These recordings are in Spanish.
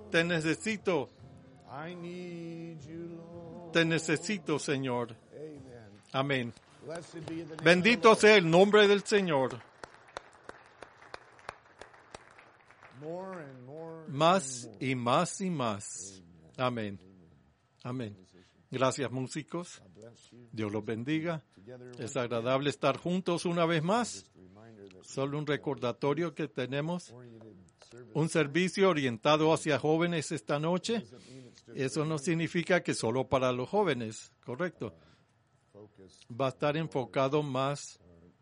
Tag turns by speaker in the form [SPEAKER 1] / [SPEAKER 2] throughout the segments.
[SPEAKER 1] Te necesito.
[SPEAKER 2] I need you, Lord.
[SPEAKER 1] Te necesito, Señor.
[SPEAKER 2] Amen.
[SPEAKER 1] Amén.
[SPEAKER 2] Blessed be the name of the
[SPEAKER 1] Bendito
[SPEAKER 2] Lord.
[SPEAKER 1] sea el nombre del Señor.
[SPEAKER 2] More and more
[SPEAKER 1] Más
[SPEAKER 2] and more.
[SPEAKER 1] y más y más. Amén. Amén. Gracias, músicos.
[SPEAKER 2] God bless you.
[SPEAKER 1] Dios los bendiga.
[SPEAKER 2] Together
[SPEAKER 1] Es
[SPEAKER 2] once
[SPEAKER 1] agradable estar juntos una vez más.
[SPEAKER 2] just a reminder that
[SPEAKER 1] Solo un recordatorio que tenemos
[SPEAKER 2] oriented service
[SPEAKER 1] un servicio orientado hacia jóvenes esta noche.
[SPEAKER 2] doesn't mean it's just
[SPEAKER 1] Eso no significa que solo para los jóvenes, correcto.
[SPEAKER 2] focused.
[SPEAKER 1] Va a estar enfocado más.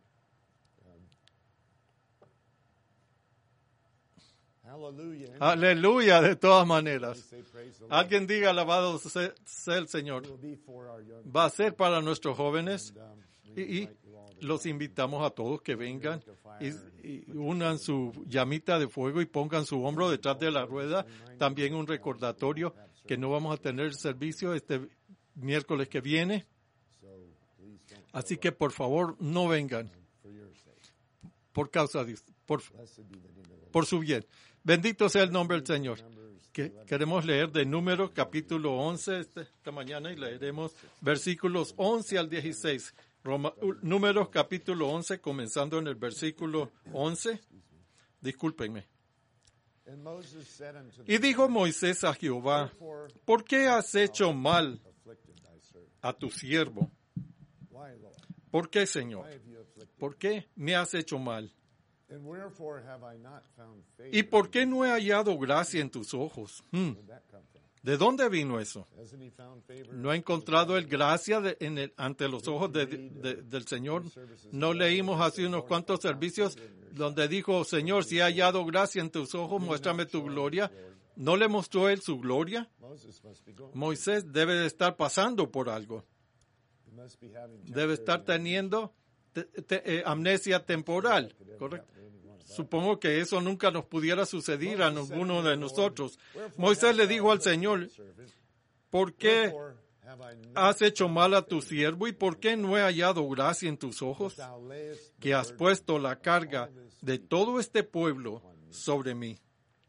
[SPEAKER 2] Hallelujah.
[SPEAKER 1] Aleluya, de todas maneras.
[SPEAKER 2] Say praise the Lord.
[SPEAKER 1] Alguien diga alabado sea el Señor.
[SPEAKER 2] It will be for our young
[SPEAKER 1] Va a ser para nuestros jóvenes
[SPEAKER 2] we
[SPEAKER 1] y
[SPEAKER 2] invite you all to
[SPEAKER 1] los invitamos a todos que vengan y unan su llamita de fuego y pongan su hombro detrás de la rueda. También un recordatorio que no vamos a tener servicio este miércoles que viene.
[SPEAKER 2] so please don't
[SPEAKER 1] Así que por favor no vengan
[SPEAKER 2] for your sake.
[SPEAKER 1] por causa de por
[SPEAKER 2] Blessed be the name of the Lord.
[SPEAKER 1] por su bien. Bendito sea el nombre del Señor. Queremos leer de Números capítulo 11 esta mañana y leeremos versículos 11 al 16. Números capítulo 11, comenzando en el versículo 11. Discúlpenme.
[SPEAKER 2] And Moses said unto the
[SPEAKER 1] Y dijo Moisés a Jehová,
[SPEAKER 2] Therefore
[SPEAKER 1] ¿por qué has hecho mal
[SPEAKER 2] afflicted thy servant.
[SPEAKER 1] a tu siervo?
[SPEAKER 2] Why, Lord?
[SPEAKER 1] ¿Por qué, Señor?
[SPEAKER 2] Why have you afflicted?
[SPEAKER 1] ¿Por qué me has hecho mal?
[SPEAKER 2] And wherefore have I not found favor?
[SPEAKER 1] ¿Y por qué no he hallado gracia en tus ojos?
[SPEAKER 2] Where'd that come from?
[SPEAKER 1] ¿De dónde vino eso?
[SPEAKER 2] Hasn't he found favor?
[SPEAKER 1] ¿No ha encontrado el gracia ante los ojos del Señor? ¿No leímos hace unos cuantos servicios donde dijo, Señor, si he hallado gracia en tus ojos, muéstrame tu gloria? ¿No le mostró él su gloria?
[SPEAKER 2] Moses must be going.
[SPEAKER 1] Moisés debe de estar pasando por algo.
[SPEAKER 2] He must be having
[SPEAKER 1] Debe estar teniendo amnesia temporal. ¿Correcto? Supongo que eso nunca nos pudiera suceder a ninguno de nosotros. Moisés le dijo al Señor, ¿por qué
[SPEAKER 2] Wherefore have I not
[SPEAKER 1] has hecho mal a tu siervo y por qué no he hallado gracia en tus ojos
[SPEAKER 2] thou layest the
[SPEAKER 1] que has
[SPEAKER 2] burden?
[SPEAKER 1] puesto la carga de todo este pueblo sobre mí?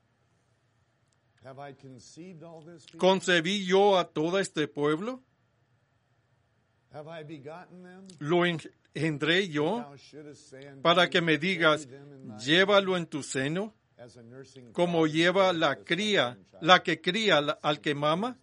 [SPEAKER 2] Have I conceived all this? people?
[SPEAKER 1] ¿Concebí yo a todo este pueblo?
[SPEAKER 2] Have I begotten them?
[SPEAKER 1] ¿Lo engendré yo
[SPEAKER 2] Thou shouldest say unto
[SPEAKER 1] para
[SPEAKER 2] me,
[SPEAKER 1] que me digas,
[SPEAKER 2] carry them in thy
[SPEAKER 1] llévalo en tu seno,
[SPEAKER 2] as a nursing
[SPEAKER 1] como
[SPEAKER 2] father
[SPEAKER 1] lleva
[SPEAKER 2] carries
[SPEAKER 1] la
[SPEAKER 2] the
[SPEAKER 1] cría,
[SPEAKER 2] suckling child?
[SPEAKER 1] la que cría al que mama?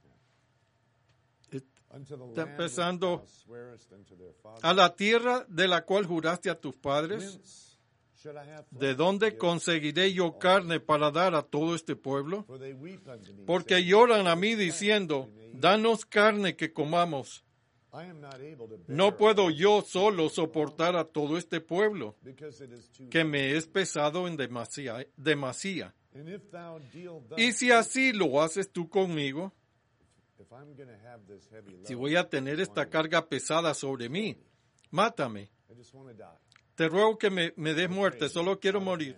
[SPEAKER 2] Unto the
[SPEAKER 1] Está
[SPEAKER 2] land
[SPEAKER 1] empezando
[SPEAKER 2] which thou swearest unto their fathers.
[SPEAKER 1] a la tierra de la cual juraste a tus padres.
[SPEAKER 2] Whence should I have
[SPEAKER 1] ¿De
[SPEAKER 2] flesh
[SPEAKER 1] dónde
[SPEAKER 2] to give?
[SPEAKER 1] conseguiré yo carne para dar a todo este pueblo?
[SPEAKER 2] For they weep unto me,
[SPEAKER 1] Porque
[SPEAKER 2] saying,
[SPEAKER 1] lloran a mí diciendo, danos carne que comamos.
[SPEAKER 2] I am not able to bear
[SPEAKER 1] No puedo
[SPEAKER 2] all
[SPEAKER 1] yo
[SPEAKER 2] this
[SPEAKER 1] solo soportar a todo este pueblo,
[SPEAKER 2] because it is too
[SPEAKER 1] que me es pesado en demasía.
[SPEAKER 2] And if thou deal thus,
[SPEAKER 1] Y si así lo haces tú conmigo,
[SPEAKER 2] if I'm going to have this heavy load,
[SPEAKER 1] si voy a tener esta carga pesada sobre mí, mátame.
[SPEAKER 2] I just want to die.
[SPEAKER 1] Te ruego que me des muerte, solo quiero morir.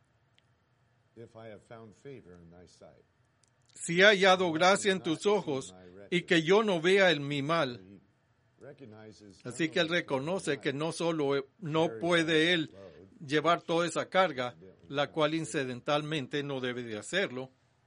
[SPEAKER 2] If I have found favor in thy sight.
[SPEAKER 1] Si he hallado gracia en tus ojos y que yo no vea en mi mal.
[SPEAKER 2] He recognizes
[SPEAKER 1] Así que él reconoce que no solo no puede él llevar toda esa carga, la cual incidentalmente no debe de hacerlo,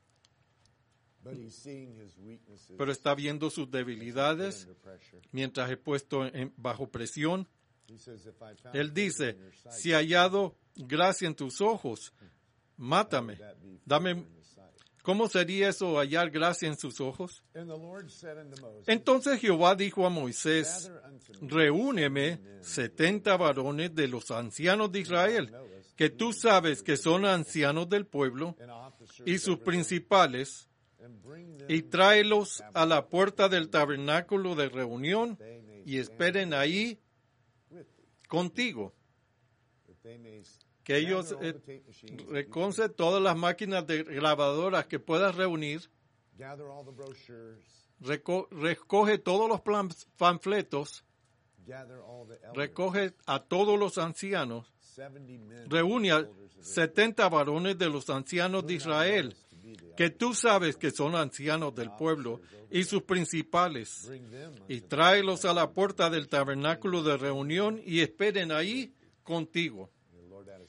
[SPEAKER 2] but he's seeing his weaknesses
[SPEAKER 1] pero está viendo sus debilidades
[SPEAKER 2] under pressure.
[SPEAKER 1] mientras es puesto bajo presión.
[SPEAKER 2] He says, if I found
[SPEAKER 1] Él
[SPEAKER 2] favor
[SPEAKER 1] dice,
[SPEAKER 2] in your sight,
[SPEAKER 1] si he hallado gracia en tus ojos, mátame.
[SPEAKER 2] that be favor
[SPEAKER 1] Dame.
[SPEAKER 2] in his sight.
[SPEAKER 1] ¿Cómo sería eso, hallar gracia en sus ojos?
[SPEAKER 2] And the Lord said unto Moses,
[SPEAKER 1] Entonces Jehová dijo a Moisés,
[SPEAKER 2] gather unto me
[SPEAKER 1] reúneme 70 varones de los ancianos de Israel, que tú sabes que son ancianos del pueblo,
[SPEAKER 2] an officer
[SPEAKER 1] y sus principales,
[SPEAKER 2] and bring them
[SPEAKER 1] y tráelos a la puerta del tabernáculo de reunión,
[SPEAKER 2] they may
[SPEAKER 1] y esperen ahí
[SPEAKER 2] with thee,
[SPEAKER 1] contigo.
[SPEAKER 2] that they may
[SPEAKER 1] Que ellos
[SPEAKER 2] gather all the tape machines,
[SPEAKER 1] reconcen todas las máquinas de grabadoras que puedas reunir,
[SPEAKER 2] gather all the brochures,
[SPEAKER 1] recoge todos los panfletos,
[SPEAKER 2] gather all the elders,
[SPEAKER 1] recoge a todos los ancianos,
[SPEAKER 2] 70 men,
[SPEAKER 1] reúne a
[SPEAKER 2] elders of
[SPEAKER 1] 70 varones de los ancianos de Israel,
[SPEAKER 2] to be the
[SPEAKER 1] que tú sabes que son ancianos del pueblo, y sus principales,
[SPEAKER 2] bring them
[SPEAKER 1] y
[SPEAKER 2] unto
[SPEAKER 1] tráelos a la puerta del tabernáculo de reunión y esperen ahí contigo.
[SPEAKER 2] the Lord. That is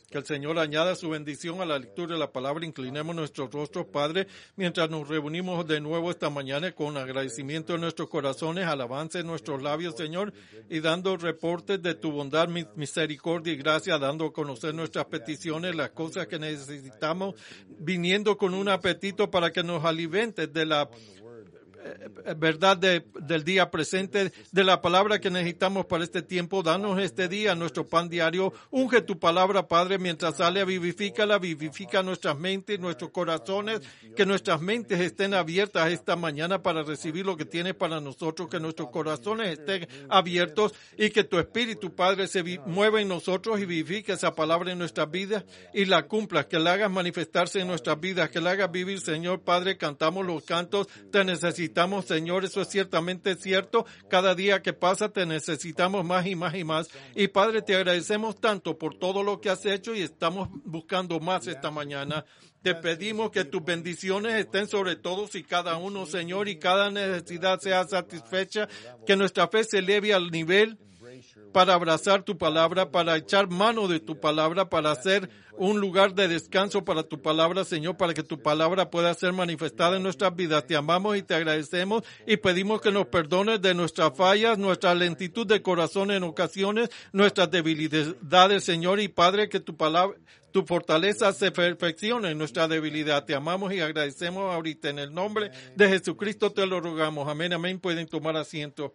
[SPEAKER 1] Que el Señor añada su bendición a la lectura de la palabra. Inclinemos nuestros rostros, Padre, mientras nos reunimos de nuevo esta mañana con agradecimiento en nuestros corazones, alabanza en nuestros labios, Señor, y dando reportes de tu bondad, misericordia y gracia, dando a conocer nuestras peticiones, las cosas que necesitamos, viniendo con un apetito para que nos alimentes de la verdad del día presente, de la palabra que necesitamos para este tiempo. Danos este día nuestro pan diario. Unge tu palabra, Padre, mientras sale, vivifica nuestras mentes, nuestros corazones, que nuestras mentes estén abiertas esta mañana para recibir lo que tienes para nosotros, que nuestros corazones estén abiertos y que tu Espíritu, Padre, se mueva en nosotros y vivifique esa palabra en nuestras vidas y la cumplas, que la hagas manifestarse en nuestras vidas, que la hagas vivir, Señor. Padre, cantamos los cantos, te necesitamos, Señor, eso es ciertamente cierto. Cada día que pasa te necesitamos más y más y más. Y Padre, te agradecemos tanto por todo lo que has hecho y estamos buscando más esta mañana. Te pedimos que tus bendiciones estén sobre todos y cada uno, Señor, y cada necesidad sea satisfecha, que nuestra fe se eleve al nivel para abrazar tu palabra, para echar mano de tu palabra, para hacer un lugar de descanso para tu palabra, Señor, para que tu palabra pueda ser manifestada en nuestras vidas. Te amamos y te agradecemos y pedimos que nos perdones de nuestras fallas, nuestra lentitud de corazón en ocasiones, nuestras debilidades, Señor, y Padre, que tu palabra, tu fortaleza se perfeccione en nuestra debilidad. Te amamos y agradecemos ahorita. En el nombre de Jesucristo te lo rogamos. Amén, amén. Pueden tomar asiento.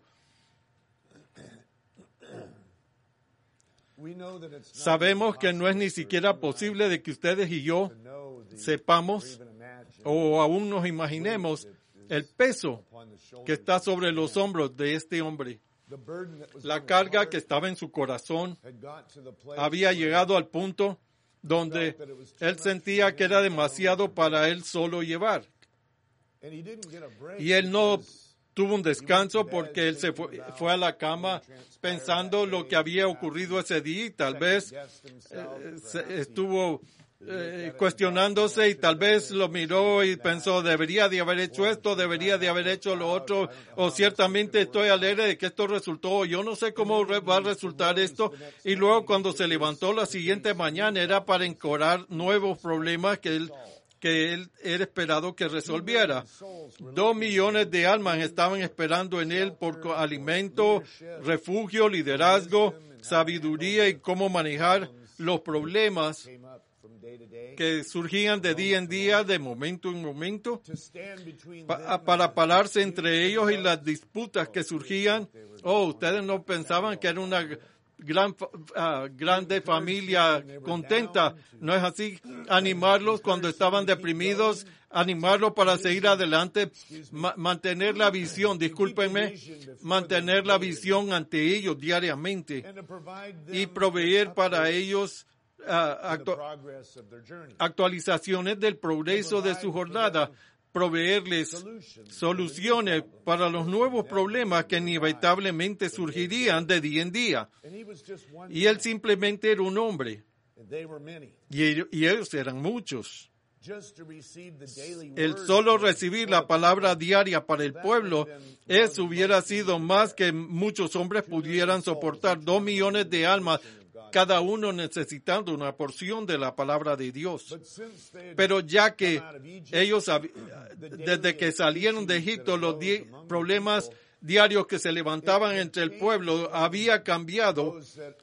[SPEAKER 1] Sabemos que no es ni siquiera posible de que ustedes y yo sepamos o aún nos imaginemos el peso que está sobre los hombros de este hombre. La carga que estaba en su corazón había llegado al punto donde él sentía que era demasiado para él solo llevar. Y él no tuvo un descanso porque él se fue a la cama pensando lo que había ocurrido ese día y tal vez estuvo cuestionándose y tal vez lo miró y pensó, debería de haber hecho esto, debería de haber hecho lo otro, o ciertamente estoy alegre de que esto resultó, yo no sé cómo va a resultar esto. Y luego cuando se levantó la siguiente mañana era para encorar nuevos problemas que él era esperado que resolviera. 2 millones de almas estaban esperando en él por alimento, refugio, liderazgo, sabiduría y cómo manejar los problemas que surgían de día en día, de momento en momento, para pararse entre ellos y las disputas que surgían. Ustedes no pensaban que era una grande familia contenta, ¿no es así? Animarlos cuando estaban deprimidos, animarlos para seguir adelante, mantener la visión, mantener la visión ante ellos diariamente y proveer para ellos actualizaciones del progreso de su jornada, proveerles soluciones para los nuevos problemas que inevitablemente surgirían de día en día. Y él simplemente era un hombre. Y ellos eran muchos. El solo recibir la palabra diaria para el pueblo, eso hubiera sido más que muchos hombres pudieran soportar. 2 millones de almas, cada uno necesitando una porción de la palabra de Dios. Pero ya que ellos, desde que salieron de Egipto, los problemas diarios que se levantaban entre el pueblo había cambiado,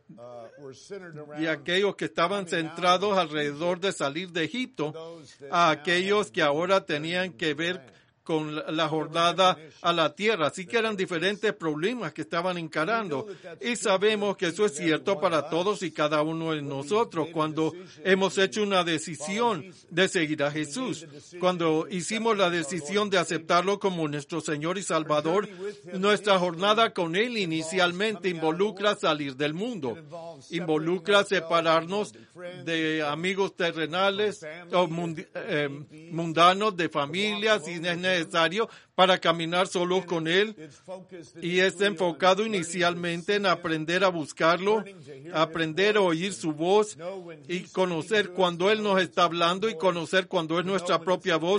[SPEAKER 1] y aquellos que estaban centrados alrededor de salir de Egipto a aquellos que ahora tenían que ver con la jornada a la tierra. Así que eran diferentes problemas que estaban encarando. Y sabemos que eso es cierto para todos y cada uno de nosotros cuando hemos hecho una decisión de seguir a Jesús. Cuando hicimos la decisión de aceptarlo como nuestro Señor y Salvador, nuestra jornada con Él inicialmente involucra salir del mundo. Involucra separarnos de amigos terrenales o mundanos, de familias, si es necesario, para caminar solos con Él, y es enfocado inicialmente en aprender a buscarlo, aprender a oír su voz y conocer cuando Él nos está hablando y conocer cuando es nuestra propia voz,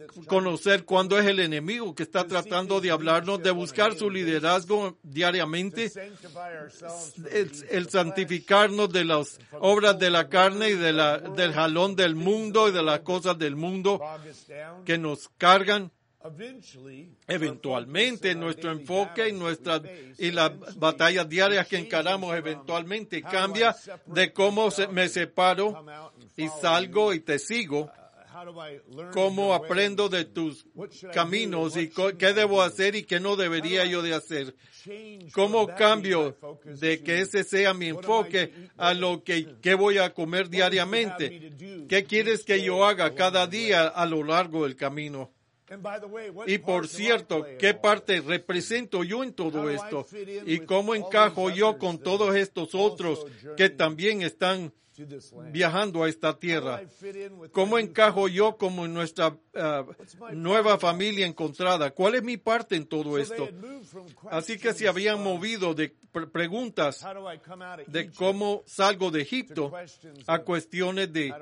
[SPEAKER 1] conocer cuándo es el enemigo que está tratando de hablarnos, de buscar su liderazgo diariamente, el santificarnos de las obras de la carne y del jalón del mundo y de las cosas del mundo que nos cargan. Eventualmente nuestro enfoque y las batallas diarias que encaramos eventualmente cambia de cómo me separo y salgo y te sigo, cómo aprendo de tus caminos y qué debo hacer y qué no debería yo de hacer. ¿Cómo cambio de que ese sea mi enfoque a lo que voy a comer diariamente? ¿Qué quieres que yo haga cada día a lo largo del camino? Y por cierto, ¿qué parte represento yo en todo esto? ¿Y cómo encajo yo con todos estos otros que también están viajando a esta tierra? ¿Cómo encajo yo como en nuestra nueva familia encontrada? ¿Cuál es mi parte en todo esto? Así que se habían movido de preguntas de cómo salgo de Egipto a cuestiones de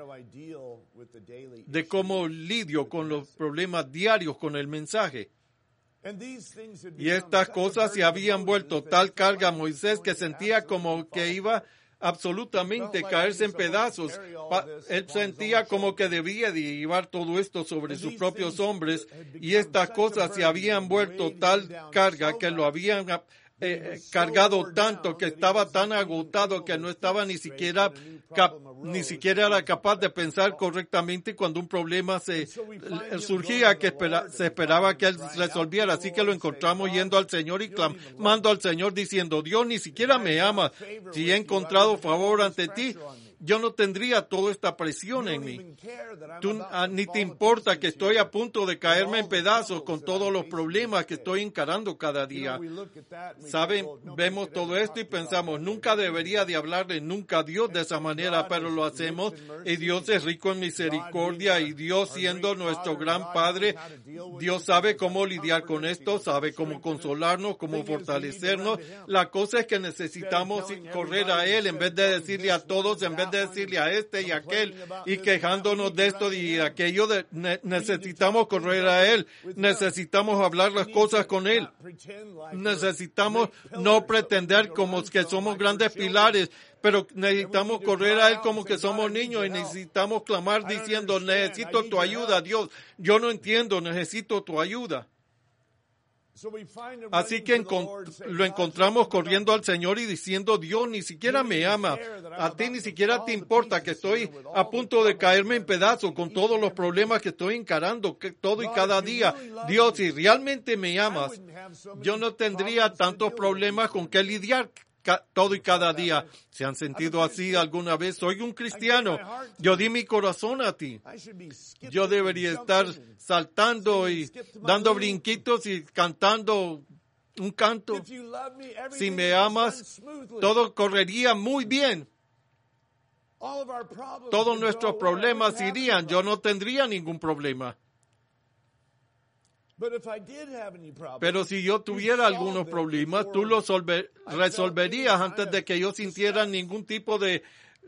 [SPEAKER 1] cómo lidio con los problemas diarios con el mensaje. Y estas cosas se habían vuelto tal carga a Moisés que sentía como que iba absolutamente caerse en pedazos. Él sentía como que debía de llevar todo esto sobre sus propios hombres, y estas cosas se habían vuelto tal carga que lo habían cargado tanto que estaba tan agotado que no estaba ni siquiera era capaz de pensar correctamente cuando un problema surgía que se esperaba que él resolviera. Así que lo encontramos yendo al Señor y clamando al Señor diciendo: Dios ni siquiera me ama. Si he encontrado favor ante ti, yo no tendría toda esta presión en mí. Tú ni te importa que estoy a punto de caerme en pedazos con todos los problemas que estoy encarando cada día. ¿Saben? Vemos todo esto y pensamos, nunca debería de hablarle nunca a Dios de esa manera, pero lo hacemos, y Dios es rico en misericordia, y Dios, siendo nuestro gran Padre, Dios sabe cómo lidiar con esto, sabe cómo consolarnos, cómo fortalecernos. La cosa es que necesitamos correr a Él en vez de decirle a todos, en vez de decirle a este y a aquel y quejándonos de esto y de aquello. Necesitamos correr a Él, necesitamos hablar las cosas con Él, necesitamos no pretender como que somos grandes pilares, pero necesitamos correr a Él como que somos niños, y necesitamos clamar diciendo: necesito tu ayuda, Dios, yo no entiendo, necesito tu ayuda. Así que lo encontramos corriendo al Señor y diciendo: Dios ni siquiera me ama, a ti ni siquiera te importa que estoy a punto de caerme en pedazos con todos los problemas que estoy encarando todo y cada día. Dios, si realmente me amas, yo no tendría tantos problemas con que lidiar todo y cada día. ¿Se han sentido así alguna vez? Soy un cristiano, yo di mi corazón a ti, yo debería estar saltando y dando brinquitos y cantando un canto. Si me amas, todo correría muy bien, todos nuestros problemas irían, yo no tendría ningún problema. Pero si yo tuviera algunos problemas, tú los resolverías antes de que yo sintiera ningún tipo de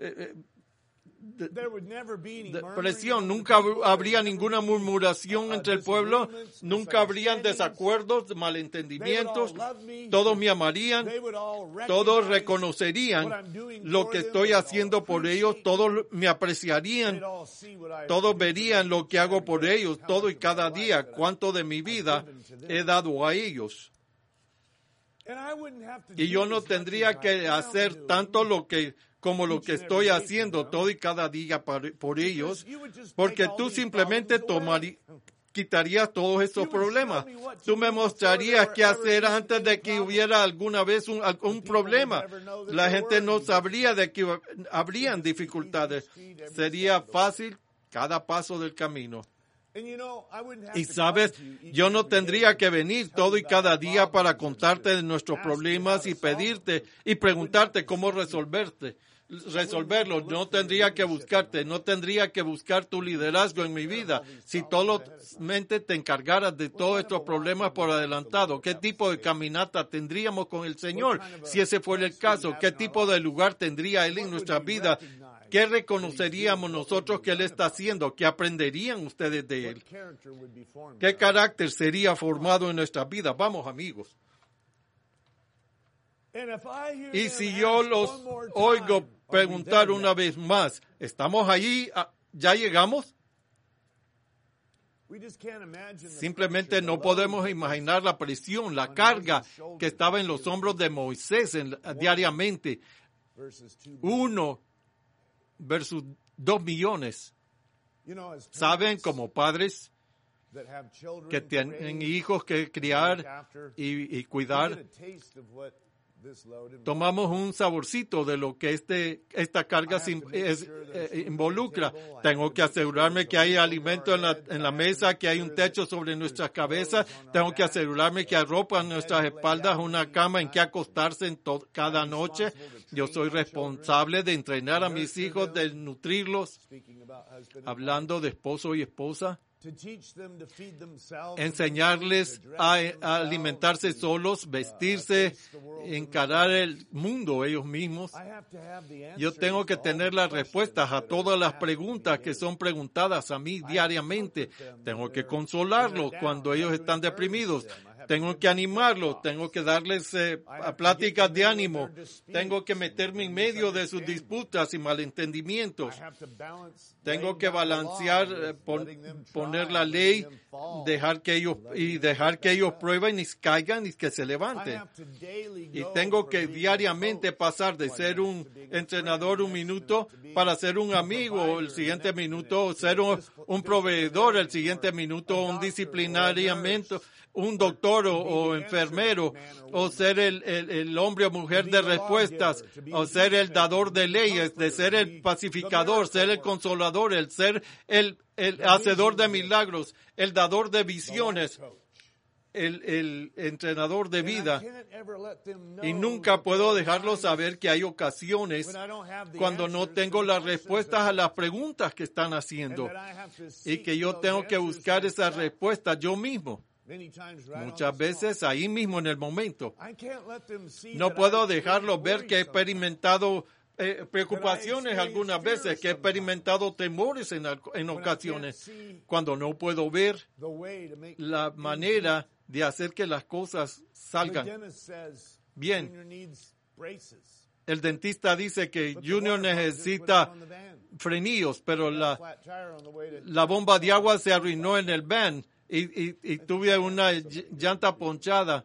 [SPEAKER 1] presión. Nunca habría ninguna murmuración entre el pueblo, nunca habrían desacuerdos, malentendimientos. Todos me amarían, todos reconocerían lo que estoy haciendo por ellos, todos me apreciarían, todos verían lo que hago por ellos todo y cada día, cuánto de mi vida he dado a ellos. Y yo no tendría que hacer tanto como lo que estoy haciendo todo y cada día por ellos, porque tú simplemente quitarías todos estos problemas. Tú me mostrarías qué hacer antes de que hubiera alguna vez un problema. La gente no sabría de que habrían dificultades. Sería fácil cada paso del camino. Y sabes, yo no tendría que venir todo y cada día para contarte de nuestros problemas y pedirte y preguntarte cómo resolverlos. No tendría que buscarte, no tendría que buscar tu liderazgo en mi vida si solamente te encargaras de todos estos problemas por adelantado. ¿Qué tipo de caminata tendríamos con el Señor si ese fuera el caso? ¿Qué tipo de lugar tendría Él en nuestra vida ¿qué reconoceríamos nosotros que Él está haciendo? ¿Qué aprenderían ustedes de Él? ¿Qué carácter sería formado en nuestras vidas? Vamos, amigos. Y si yo los oigo preguntar una vez más, ¿estamos allí? ¿Ya llegamos? Simplemente no podemos imaginar la presión, la carga que estaba en los hombros de Moisés diariamente. 1 versus 2 millones. Saben, como padres que tienen hijos que criar y cuidar, tomamos un saborcito de lo que esta carga involucra. Tengo que asegurarme que hay alimento en la mesa, que hay un techo sobre nuestras cabezas. Tengo que asegurarme que hay ropa en nuestras espaldas, una cama en que acostarse cada noche. Yo soy responsable de entrenar a mis hijos, de nutrirlos, hablando de esposo y esposa. Enseñarles a alimentarse solos, vestirse, encarar el mundo ellos mismos. Yo tengo que tener las respuestas a todas las preguntas que son preguntadas a mí diariamente. Tengo que consolarlos cuando ellos están deprimidos. Tengo que animarlos, tengo que darles pláticas de ánimo, tengo que meterme en medio de sus disputas y malentendimientos. Tengo que balancear, poner la ley, dejar que ellos prueben y caigan y que se levanten. Y tengo que diariamente pasar de ser un entrenador un minuto para ser un amigo el siguiente minuto, ser un proveedor el siguiente minuto, un disciplinariamente, un doctor o enfermero, o ser el hombre o mujer de respuestas, o ser el dador de leyes, de ser el pacificador, ser el consolador, el ser el hacedor de milagros, el dador de visiones, el entrenador de vida. Y nunca puedo dejarlos saber que hay ocasiones cuando no tengo las respuestas a las preguntas que están haciendo y que yo tengo que buscar esas respuestas yo mismo. Muchas veces ahí mismo en el momento. No puedo dejarlos ver que he experimentado preocupaciones algunas veces, que he experimentado temores en ocasiones, cuando no puedo ver la manera de hacer que las cosas salgan bien. El dentista dice que Junior necesita frenillos, pero la bomba de agua se arruinó en el van. Y tuve una llanta ponchada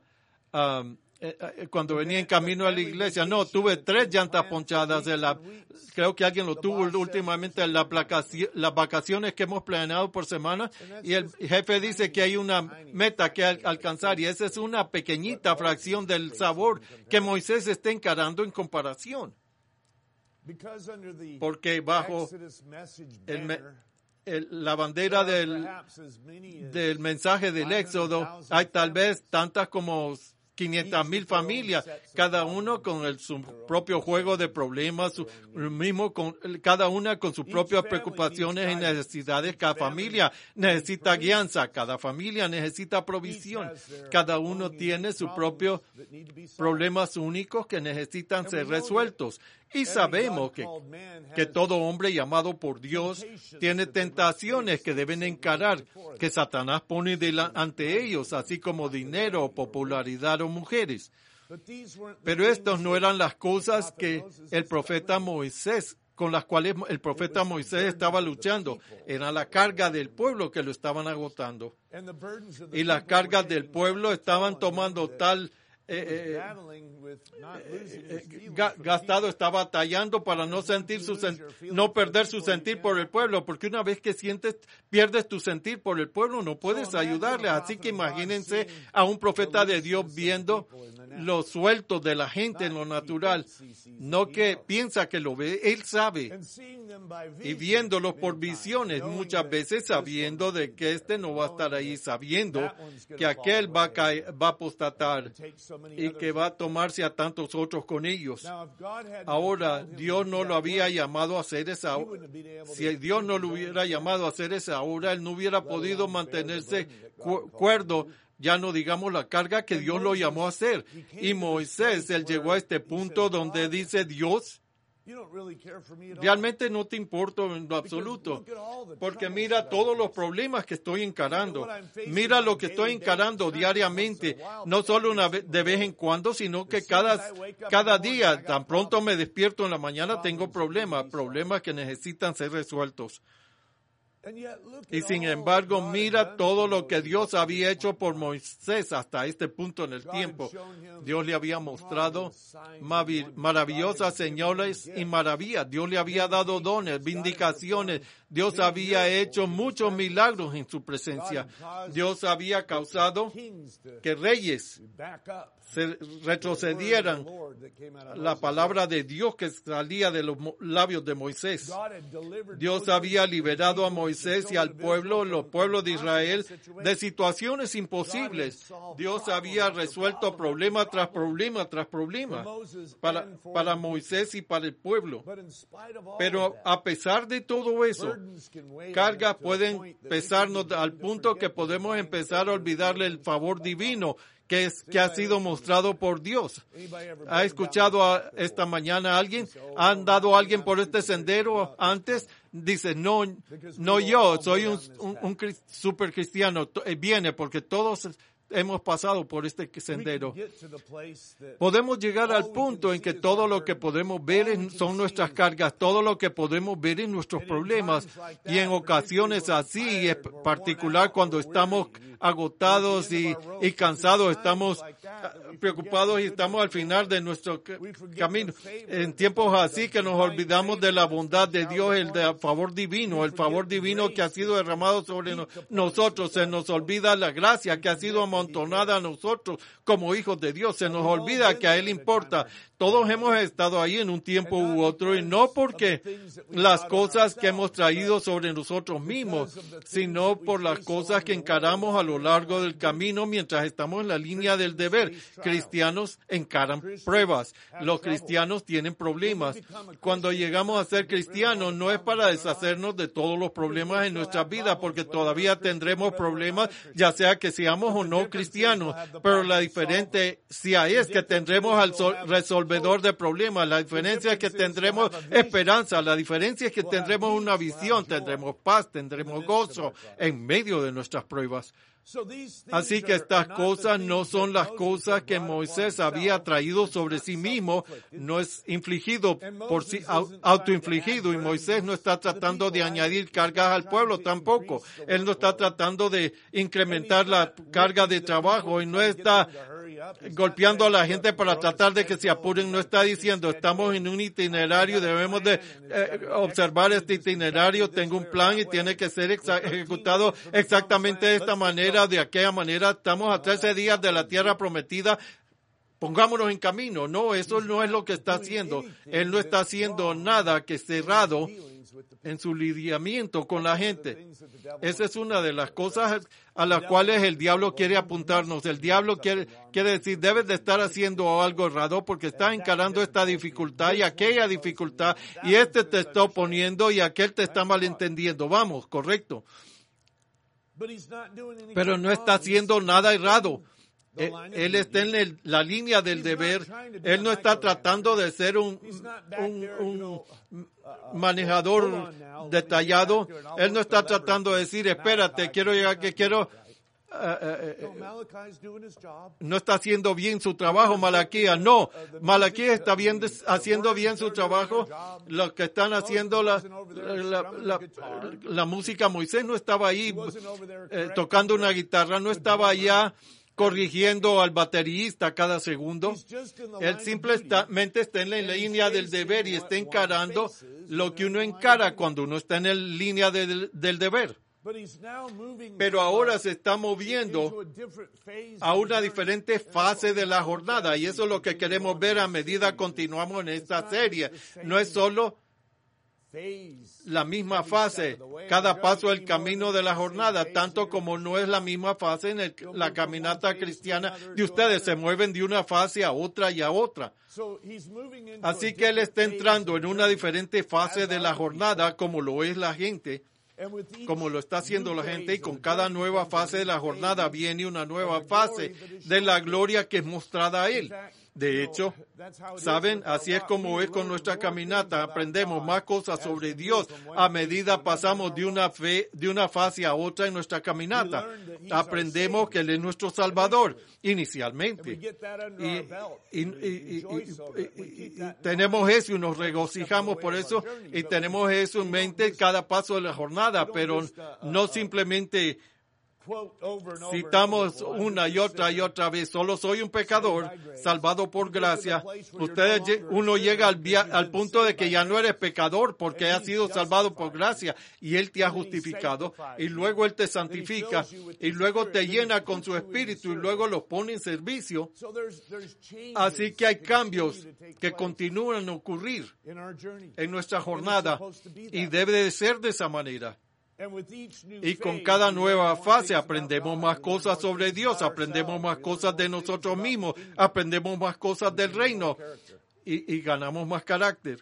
[SPEAKER 1] cuando venía en camino a la iglesia. No, tuve 3 llantas ponchadas. Creo que alguien lo tuvo últimamente en las vacaciones que hemos planeado por semana. Y el jefe dice que hay una meta que alcanzar. Y esa es una pequeñita fracción del sabor que Moisés está encarando en comparación. Porque bajo la bandera del mensaje del Éxodo, hay tal vez tantas como 500,000 familias, cada uno con su propio juego de problemas, cada una con sus propias preocupaciones y necesidades. Cada familia necesita guianza, cada familia necesita provisión, cada uno tiene sus propios problemas únicos que necesitan ser resueltos. Y sabemos que todo hombre llamado por Dios tiene tentaciones que deben encarar, que Satanás pone ante ellos, así como dinero, popularidad o mujeres. Pero estas no eran las cosas que con las cuales el profeta Moisés estaba luchando. Era la carga del pueblo que lo estaban agotando. Y las cargas del pueblo estaban tomando tal gastado, está batallando para no perder su sentir por el pueblo, porque una vez que pierdes tu sentir por el pueblo, no puedes ayudarle. Así que imagínense a un profeta de Dios viendo lo suelto de la gente en lo natural, no que piensa que lo ve, él sabe, y viéndolo por visiones, muchas veces sabiendo de que no va a estar ahí, sabiendo que aquel va a apostatar y que va a tomarse a tantos otros con ellos. Ahora, Dios no lo había llamado a hacer esa hora. Si Dios no lo hubiera llamado a hacer esa hora, él no hubiera podido mantenerse cuerdo, ya no digamos la carga que Dios lo llamó a hacer. Y Moisés, él llegó a este punto donde dice Dios,
[SPEAKER 2] You don't really care for me at all.
[SPEAKER 1] Realmente no te importo en lo absoluto, porque mira todos los problemas que estoy encarando. Mira lo que estoy encarando diariamente, no solo de vez en cuando, sino que cada día, tan pronto me despierto en la mañana, tengo problemas que necesitan ser resueltos. Y sin embargo, mira todo lo que Dios había hecho por Moisés hasta este punto en el tiempo. Dios le había mostrado maravillosas señales y maravillas. Dios le había dado dones, vindicaciones. Dios había hecho muchos milagros en su presencia. Dios había causado que reyes se retrocedieran la palabra de Dios que salía de los labios de Moisés. Dios había liberado a Moisés y al pueblo, los pueblos de Israel, de situaciones imposibles. Dios había resuelto problema tras problema tras problema para Moisés y para el pueblo. Pero a pesar de todo eso, cargas pueden pesarnos al punto que podemos empezar a olvidarle el favor divino que ha sido mostrado por Dios. ¿Ha escuchado esta mañana a alguien? ¿Ha andado alguien por este sendero antes? Dice, no yo, soy un super cristiano. Viene porque todos hemos pasado por este sendero. Podemos llegar al punto en que todo lo que podemos ver son nuestras cargas, todo lo que podemos ver es nuestros problemas. Y en ocasiones así, en particular cuando estamos agotados y cansados, estamos preocupados y estamos al final de nuestro camino. En tiempos así que nos olvidamos de la bondad de Dios, el favor divino que ha sido derramado sobre nosotros. Se nos olvida la gracia que ha sido amontonada a nosotros como hijos de Dios. Se nos olvida que a Él importa. Todos hemos estado ahí en un tiempo u otro, y no porque las cosas que hemos traído sobre nosotros mismos, sino por las cosas que encaramos a lo largo del camino mientras estamos en la línea del deber. Cristianos encaran pruebas. Los cristianos tienen problemas. Cuando llegamos a ser cristianos no es para deshacernos de todos los problemas en nuestras vidas, porque todavía tendremos problemas, ya sea que seamos o no cristianos. Pero la diferencia es que tendremos al resolvedor de problemas. La diferencia es que tendremos esperanza. La diferencia es que tendremos una visión, tendremos paz, tendremos gozo en medio de nuestras pruebas. Así que estas cosas no son las cosas que Moisés había traído sobre sí mismo, no es infligido por sí, autoinfligido, y Moisés no está tratando de añadir cargas al pueblo tampoco. Él no está tratando de incrementar la carga de trabajo y no está golpeando a la gente para tratar de que se apuren. No está diciendo, estamos en un itinerario, debemos de observar este itinerario, tengo un plan y tiene que ser ejecutado exactamente de esta manera, de aquella manera. Estamos a 13 días de la tierra prometida, pongámonos en camino. No, eso no es lo que está haciendo. Él no está haciendo nada que cerrado en su lidiamiento con la gente. Esa es una de las cosas a las cuales el diablo quiere apuntarnos. El diablo quiere decir, debes de estar haciendo algo errado porque estás encarando esta dificultad y aquella dificultad, y te está oponiendo y aquel te está malentendiendo. Vamos, correcto. Pero no está haciendo nada errado. Él está en la línea del deber. Él no está tratando de ser un manejador detallado. Él no está tratando de decir, espérate, quiero llegar, que quiero... no está haciendo bien su trabajo, Malaquías. No, Malaquías está haciendo bien su trabajo. Los que están haciendo la música, Moisés no estaba ahí tocando una guitarra, no estaba allá corrigiendo al baterista cada segundo. Él simplemente está en la línea del deber y está encarando lo que uno encara cuando uno está en la línea del deber. Pero ahora se está moviendo a una diferente fase de la jornada, y eso es lo que queremos ver a medida que continuamos en esta serie. No es solo la misma fase, cada paso del camino de la jornada, tanto como no es la misma fase en la caminata cristiana de ustedes. Se mueven de una fase a otra y a otra. Así que él está entrando en una diferente fase de la jornada, como lo es la gente, como lo está haciendo la gente, y con cada nueva fase de la jornada viene una nueva fase de la gloria que es mostrada a él. De hecho, saben, así es como es con nuestra caminata. Aprendemos más cosas sobre Dios a medida pasamos de una fase a otra en nuestra caminata. Aprendemos que Él es nuestro Salvador inicialmente. Y tenemos eso y nos regocijamos por eso y tenemos eso en mente cada paso de la jornada, pero no simplemente citamos una y otra vez, solo soy un pecador, salvado por gracia. Uno llega al punto de que ya no eres pecador porque has sido salvado por gracia y Él te ha justificado y luego Él te santifica y luego te llena con su espíritu y luego lo pone en servicio. Así que hay cambios que continúan a ocurrir en nuestra jornada y debe de ser de esa manera. Y con cada nueva fase aprendemos más cosas sobre Dios, aprendemos más cosas de nosotros mismos, aprendemos más cosas del reino y ganamos más carácter.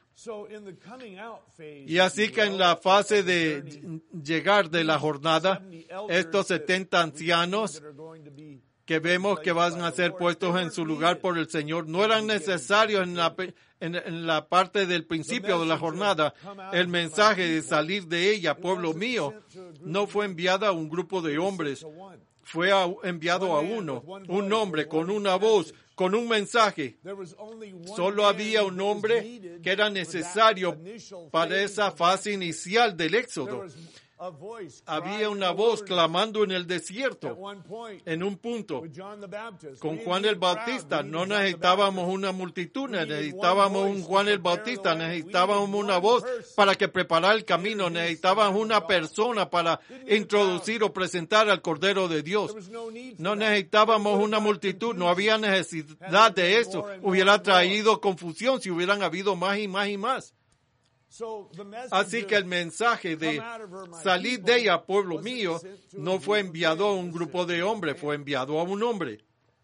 [SPEAKER 1] Y así que en la fase de llegar de la jornada, estos 70 ancianos que vemos que van a ser puestos en su lugar por el Señor, no eran necesarios en la parte del principio de la jornada. El mensaje de salir de ella, pueblo mío, no fue enviado a un grupo de hombres, fue enviado a uno, un hombre con una voz, con un mensaje. Solo había un hombre que era necesario para esa fase inicial del Éxodo. Había una voz clamando en el desierto. En un punto, con Juan el Bautista, no necesitábamos una multitud, necesitábamos un Juan el Bautista, necesitábamos una voz para que preparara el camino, necesitábamos una persona para introducir o presentar al Cordero de Dios. No necesitábamos una multitud, no había necesidad de eso. Hubiera traído confusión si hubieran habido más y más y más. Así que el mensaje de salir de ella, pueblo mío, no fue enviado a un grupo de hombres, fue enviado a un hombre.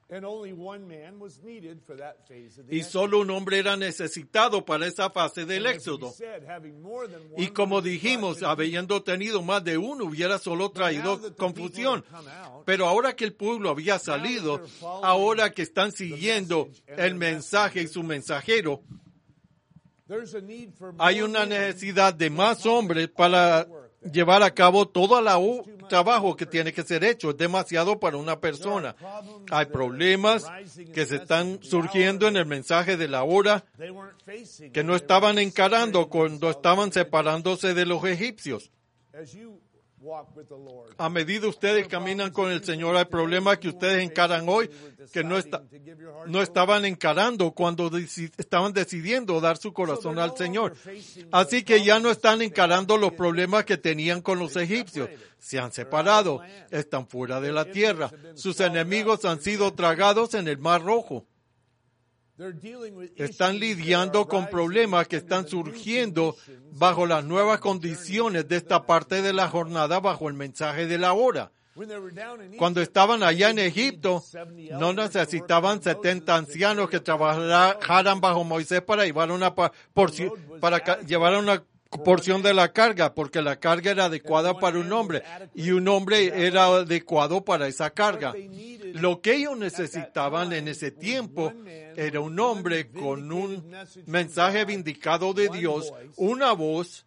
[SPEAKER 1] Y solo un hombre era necesitado para esa fase del Éxodo. Y como dijimos, habiendo tenido más de uno, hubiera solo traído confusión. Pero ahora que el pueblo había salido, ahora que están siguiendo el mensaje y su mensajero, hay una necesidad de más hombres para llevar a cabo todo el trabajo que tiene que ser hecho. Es demasiado para una persona. Hay problemas que se están surgiendo en el mensaje de la hora que no estaban encarando cuando estaban separándose de los egipcios. A medida ustedes caminan con el Señor, hay problemas que ustedes encaran hoy que no estaban encarando cuando estaban decidiendo dar su corazón al Señor. Así que ya no están encarando los problemas que tenían con los egipcios. Se han separado, están fuera de la tierra. Sus enemigos han sido tragados en el Mar Rojo. Están lidiando con problemas que están surgiendo bajo las nuevas condiciones de esta parte de la jornada, bajo el mensaje de la hora. Cuando estaban allá en Egipto, no necesitaban 70 ancianos que trabajaran bajo Moisés para llevar una porción de la carga, porque la carga era adecuada para un hombre y un hombre era adecuado para esa carga. Lo que ellos necesitaban en ese tiempo era un hombre con un mensaje vindicado de Dios, una voz.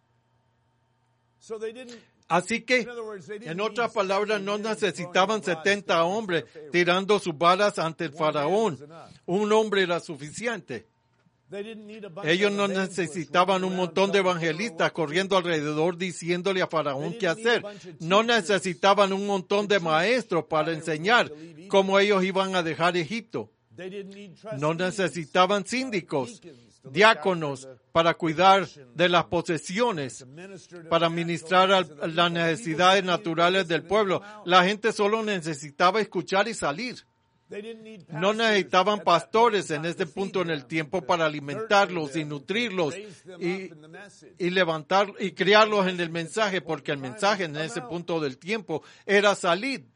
[SPEAKER 1] Así que, en otras palabras, no necesitaban 70 hombres tirando sus varas ante el faraón. Un hombre era suficiente. Ellos no necesitaban un montón de evangelistas corriendo alrededor diciéndole a Faraón qué hacer. No necesitaban un montón de maestros para enseñar cómo ellos iban a dejar Egipto. No necesitaban síndicos, diáconos para cuidar de las posesiones, para ministrar a las necesidades naturales del pueblo. La gente solo necesitaba escuchar y salir. No necesitaban pastores en este punto en el tiempo para alimentarlos y nutrirlos y levantar y criarlos en el mensaje, porque el mensaje en ese punto del tiempo era salir,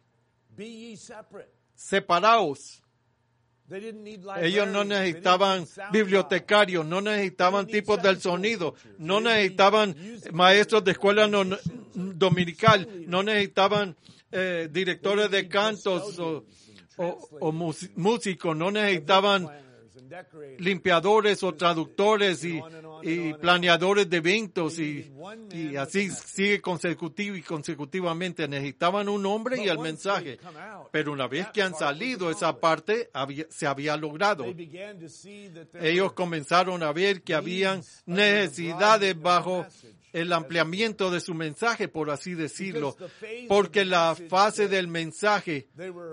[SPEAKER 1] separaos. Ellos no necesitaban bibliotecarios, no necesitaban tipos del sonido, no necesitaban maestros de escuela dominical, no necesitaban directores de cantos o músicos, no necesitaban limpiadores o traductores y planeadores de eventos y así sigue consecutivamente. Necesitaban un hombre y el mensaje. Pero una vez que han salido, esa parte se había logrado. Ellos comenzaron a ver que habían necesidades bajo el ampliamiento de su mensaje, por así decirlo, porque la fase del mensaje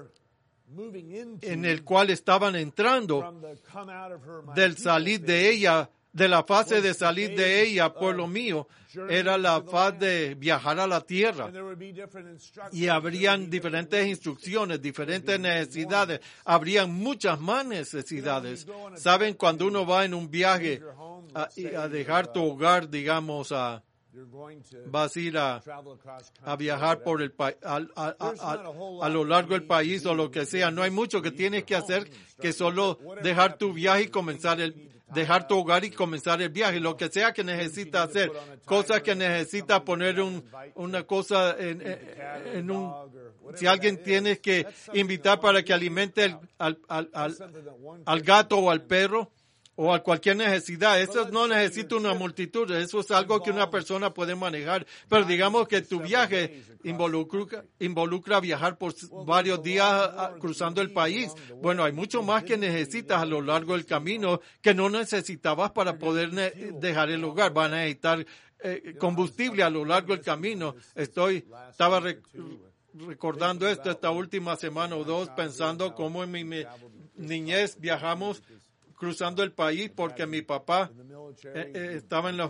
[SPEAKER 1] en el cual estaban entrando del salir de ella, de la fase de salir de ella, pueblo mío, era la fase de viajar a la tierra. Y habrían diferentes instrucciones, diferentes necesidades, habrían muchas más necesidades. Saben, cuando uno va en un viaje a dejar tu hogar, digamos, vas a ir a viajar por el a lo largo del país o lo que sea. No hay mucho que tienes que hacer que solo dejar tu viaje y dejar tu hogar y comenzar el viaje. Lo que sea que necesitas hacer, cosas que necesitas poner una cosa en un... Si alguien tienes que invitar para que alimente al gato o al perro, o a cualquier necesidad. Eso no necesita una multitud, eso es algo que una persona puede manejar. Pero digamos que tu viaje involucra viajar por varios días cruzando el país. Bueno, hay mucho más que necesitas a lo largo del camino que no necesitabas para poder dejar el lugar. Van a necesitar combustible a lo largo del camino. Estaba recordando esto esta última semana o dos, pensando cómo en mi niñez viajamos cruzando el país porque mi papá estaba en la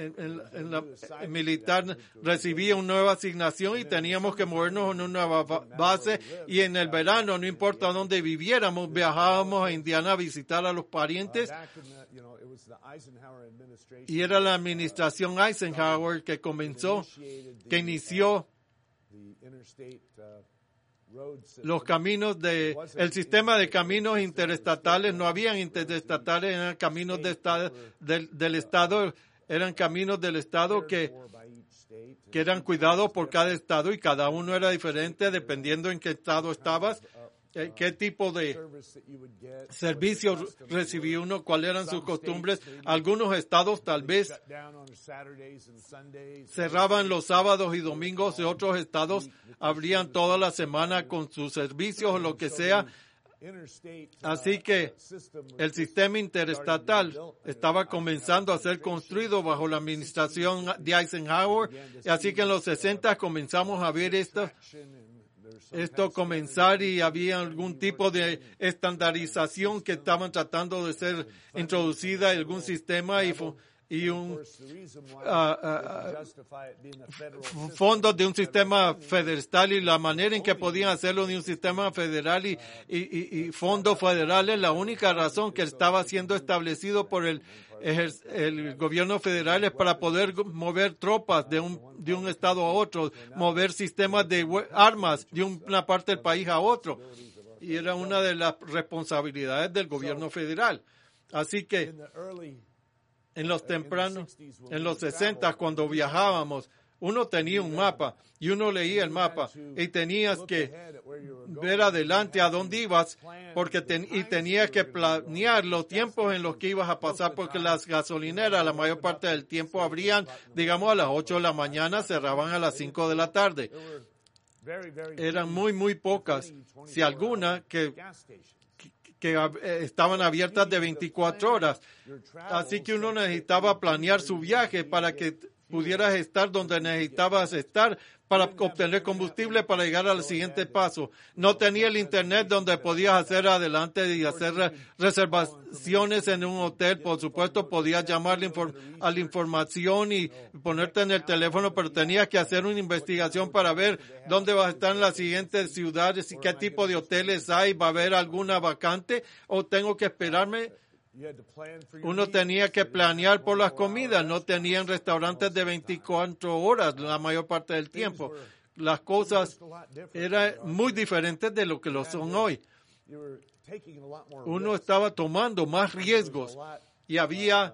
[SPEAKER 1] militar, recibía una nueva asignación y teníamos que movernos en una base, y en el verano, no importa dónde viviéramos, viajábamos a Indiana a visitar a los parientes. Y era la administración Eisenhower que inició los caminos el sistema de caminos interestatales. No habían interestatales, eran caminos del Estado, eran caminos del Estado que eran cuidados por cada estado, y cada uno era diferente dependiendo en qué estado estabas, qué tipo de servicios recibía uno, cuáles eran sus costumbres. Algunos estados tal vez cerraban los sábados y domingos, y otros estados abrían toda la semana con sus servicios o lo que sea. Así que el sistema interestatal estaba comenzando a ser construido bajo la administración de Eisenhower, y así que en los 60 comenzamos a ver esto comenzar, y había algún tipo de estandarización que estaban tratando de ser introducida en algún sistema, y un fondos de un sistema federal, y la manera en que podían hacerlo de un sistema federal y fondos federales. La única razón que estaba siendo establecido por el gobierno federal es para poder mover tropas de un estado a otro, mover sistemas de armas de una parte del país a otro, y era una de las responsabilidades del gobierno federal. Así que en los 60, cuando viajábamos, uno tenía un mapa y uno leía el mapa y tenías que ver adelante a dónde ibas, porque tenías que planear los tiempos en los que ibas a pasar, porque las gasolineras la mayor parte del tiempo abrían, digamos, a las 8 de la mañana, cerraban a las 5 de la tarde. Eran muy, muy pocas, si alguna, que estaban abiertas de 24 horas. Así que uno necesitaba planear su viaje para que pudieras estar donde necesitabas estar para obtener combustible para llegar al siguiente paso. No tenía el internet donde podías hacer adelante y hacer reservaciones en un hotel. Por supuesto, podías llamar a la información y ponerte en el teléfono, pero tenías que hacer una investigación para ver dónde vas a estar en las siguientes ciudades y qué tipo de hoteles hay. ¿Va a haber alguna vacante o tengo que esperarme? Uno tenía que planear por las comidas. No tenían restaurantes de 24 horas la mayor parte del tiempo. Las cosas eran muy diferentes de lo que lo son hoy. Uno estaba tomando más riesgos y había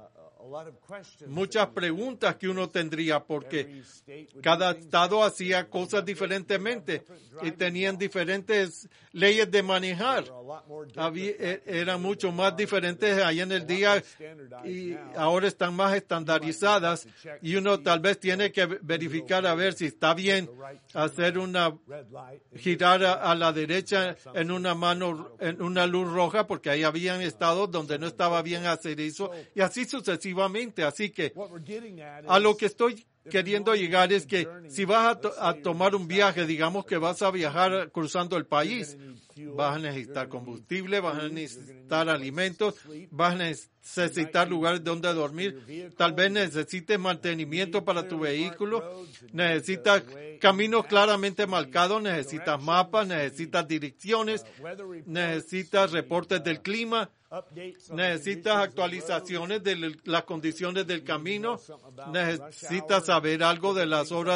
[SPEAKER 1] muchas preguntas que uno tendría, porque cada estado hacía cosas diferentemente y tenían diferentes leyes de manejar. Eran mucho más diferentes ahí en el día y ahora están más estandarizadas, y uno tal vez tiene que verificar a ver si está bien hacer girar a la derecha en una luz roja, porque ahí habían estados donde no estaba bien hacer eso, y así sucesivamente. Así que a lo que estoy queriendo llegar es que si vas a tomar un viaje, digamos que vas a viajar cruzando el país, vas a necesitar combustible, vas a necesitar alimentos, vas a necesitar lugares donde dormir, tal vez necesites mantenimiento para tu vehículo, necesitas caminos claramente marcados, necesitas mapas, necesitas direcciones, necesitas reportes del clima, necesitas actualizaciones de las condiciones del camino, necesitas saber algo de las horas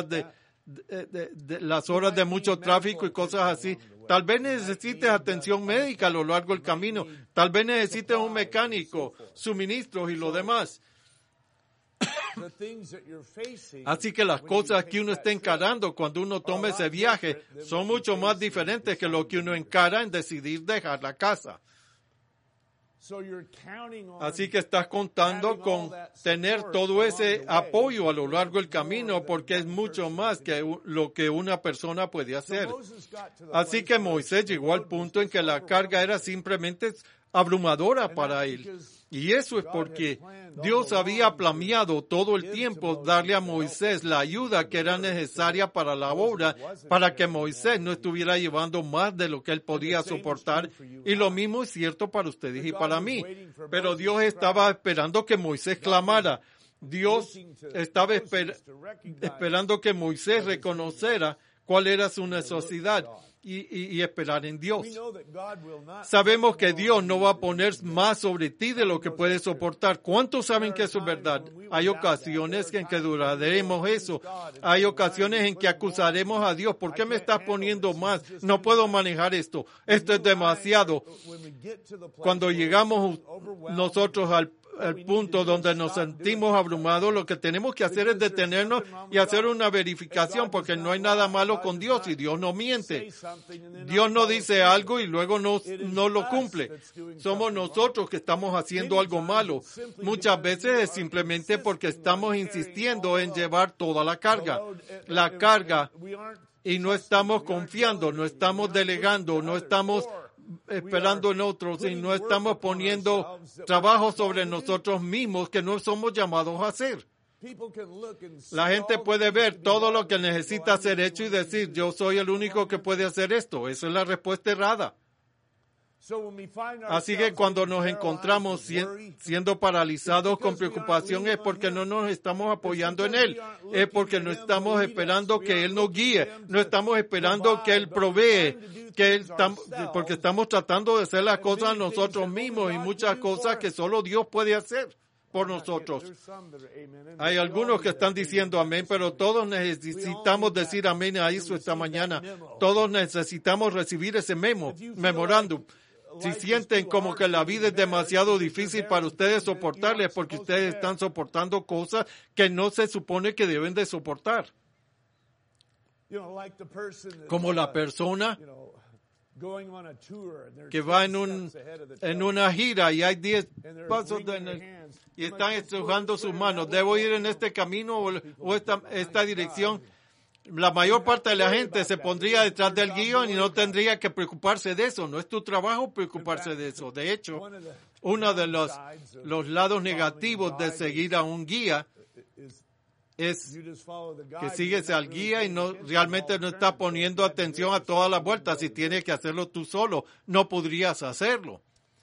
[SPEAKER 1] de mucho tráfico y cosas así. Tal vez necesites atención médica a lo largo del camino, tal vez necesites un mecánico, suministros y lo demás. Así que las cosas que uno está encarando cuando uno toma ese viaje son mucho más diferentes que lo que uno encara en decidir dejar la casa. Así que estás contando con tener todo ese apoyo a lo largo del camino, porque es mucho más que lo que una persona puede hacer. Así que Moisés llegó al punto en que la carga era simplemente abrumadora para él. Y eso es porque Dios había planeado todo el tiempo darle a Moisés la ayuda que era necesaria para la obra, para que Moisés no estuviera llevando más de lo que él podía soportar. Y lo mismo es cierto para ustedes y para mí. Pero Dios estaba esperando que Moisés clamara. Dios estaba esperando que Moisés reconociera cuál era su necesidad y esperar en Dios. Sabemos que Dios no va a poner más sobre ti de lo que puedes soportar. ¿Cuántos saben que eso es verdad? Hay ocasiones en que duraremos eso. Hay ocasiones en que acusaremos a Dios. ¿Por qué me estás poniendo más? No puedo manejar esto. Esto es demasiado. Cuando llegamos nosotros al punto donde nos sentimos abrumados, lo que tenemos que hacer es detenernos y hacer una verificación, porque no hay nada malo con Dios y Dios no miente. Dios no dice algo y luego no lo cumple. Somos nosotros que estamos haciendo algo malo. Muchas veces es simplemente porque estamos insistiendo en llevar toda la carga. Y no estamos confiando, no estamos delegando, no estamos esperando en otros y no estamos poniendo trabajo sobre nosotros mismos que no somos llamados a hacer. La gente puede ver todo lo que necesita ser hecho y decir, yo soy el único que puede hacer esto. Esa es la respuesta errada. Así que cuando nos encontramos siendo paralizados con preocupación es porque no nos estamos apoyando en Él. Es porque no estamos esperando que Él nos guíe. No estamos esperando que Él provee. Porque estamos tratando de hacer las cosas nosotros mismos y muchas cosas que solo Dios puede hacer por nosotros. Hay algunos que están diciendo amén, pero todos necesitamos decir amén a eso esta mañana. Todos necesitamos recibir ese memorándum. Si sienten como que la vida es demasiado difícil para ustedes soportarles, porque ustedes están soportando cosas que no se supone que deben de soportar. Como la persona que va en una gira y hay 10 pasos y están estrujando sus manos. ¿Debo ir en este camino o esta dirección? La mayor parte de la gente se pondría detrás del guión y no tendría que preocuparse de eso. No es tu trabajo preocuparse de eso. De hecho, uno de los lados negativos de seguir a un guía es que sigues al guía y realmente no estás poniendo atención a todas las vueltas. Si tienes que hacerlo tú solo, no podrías hacerlo.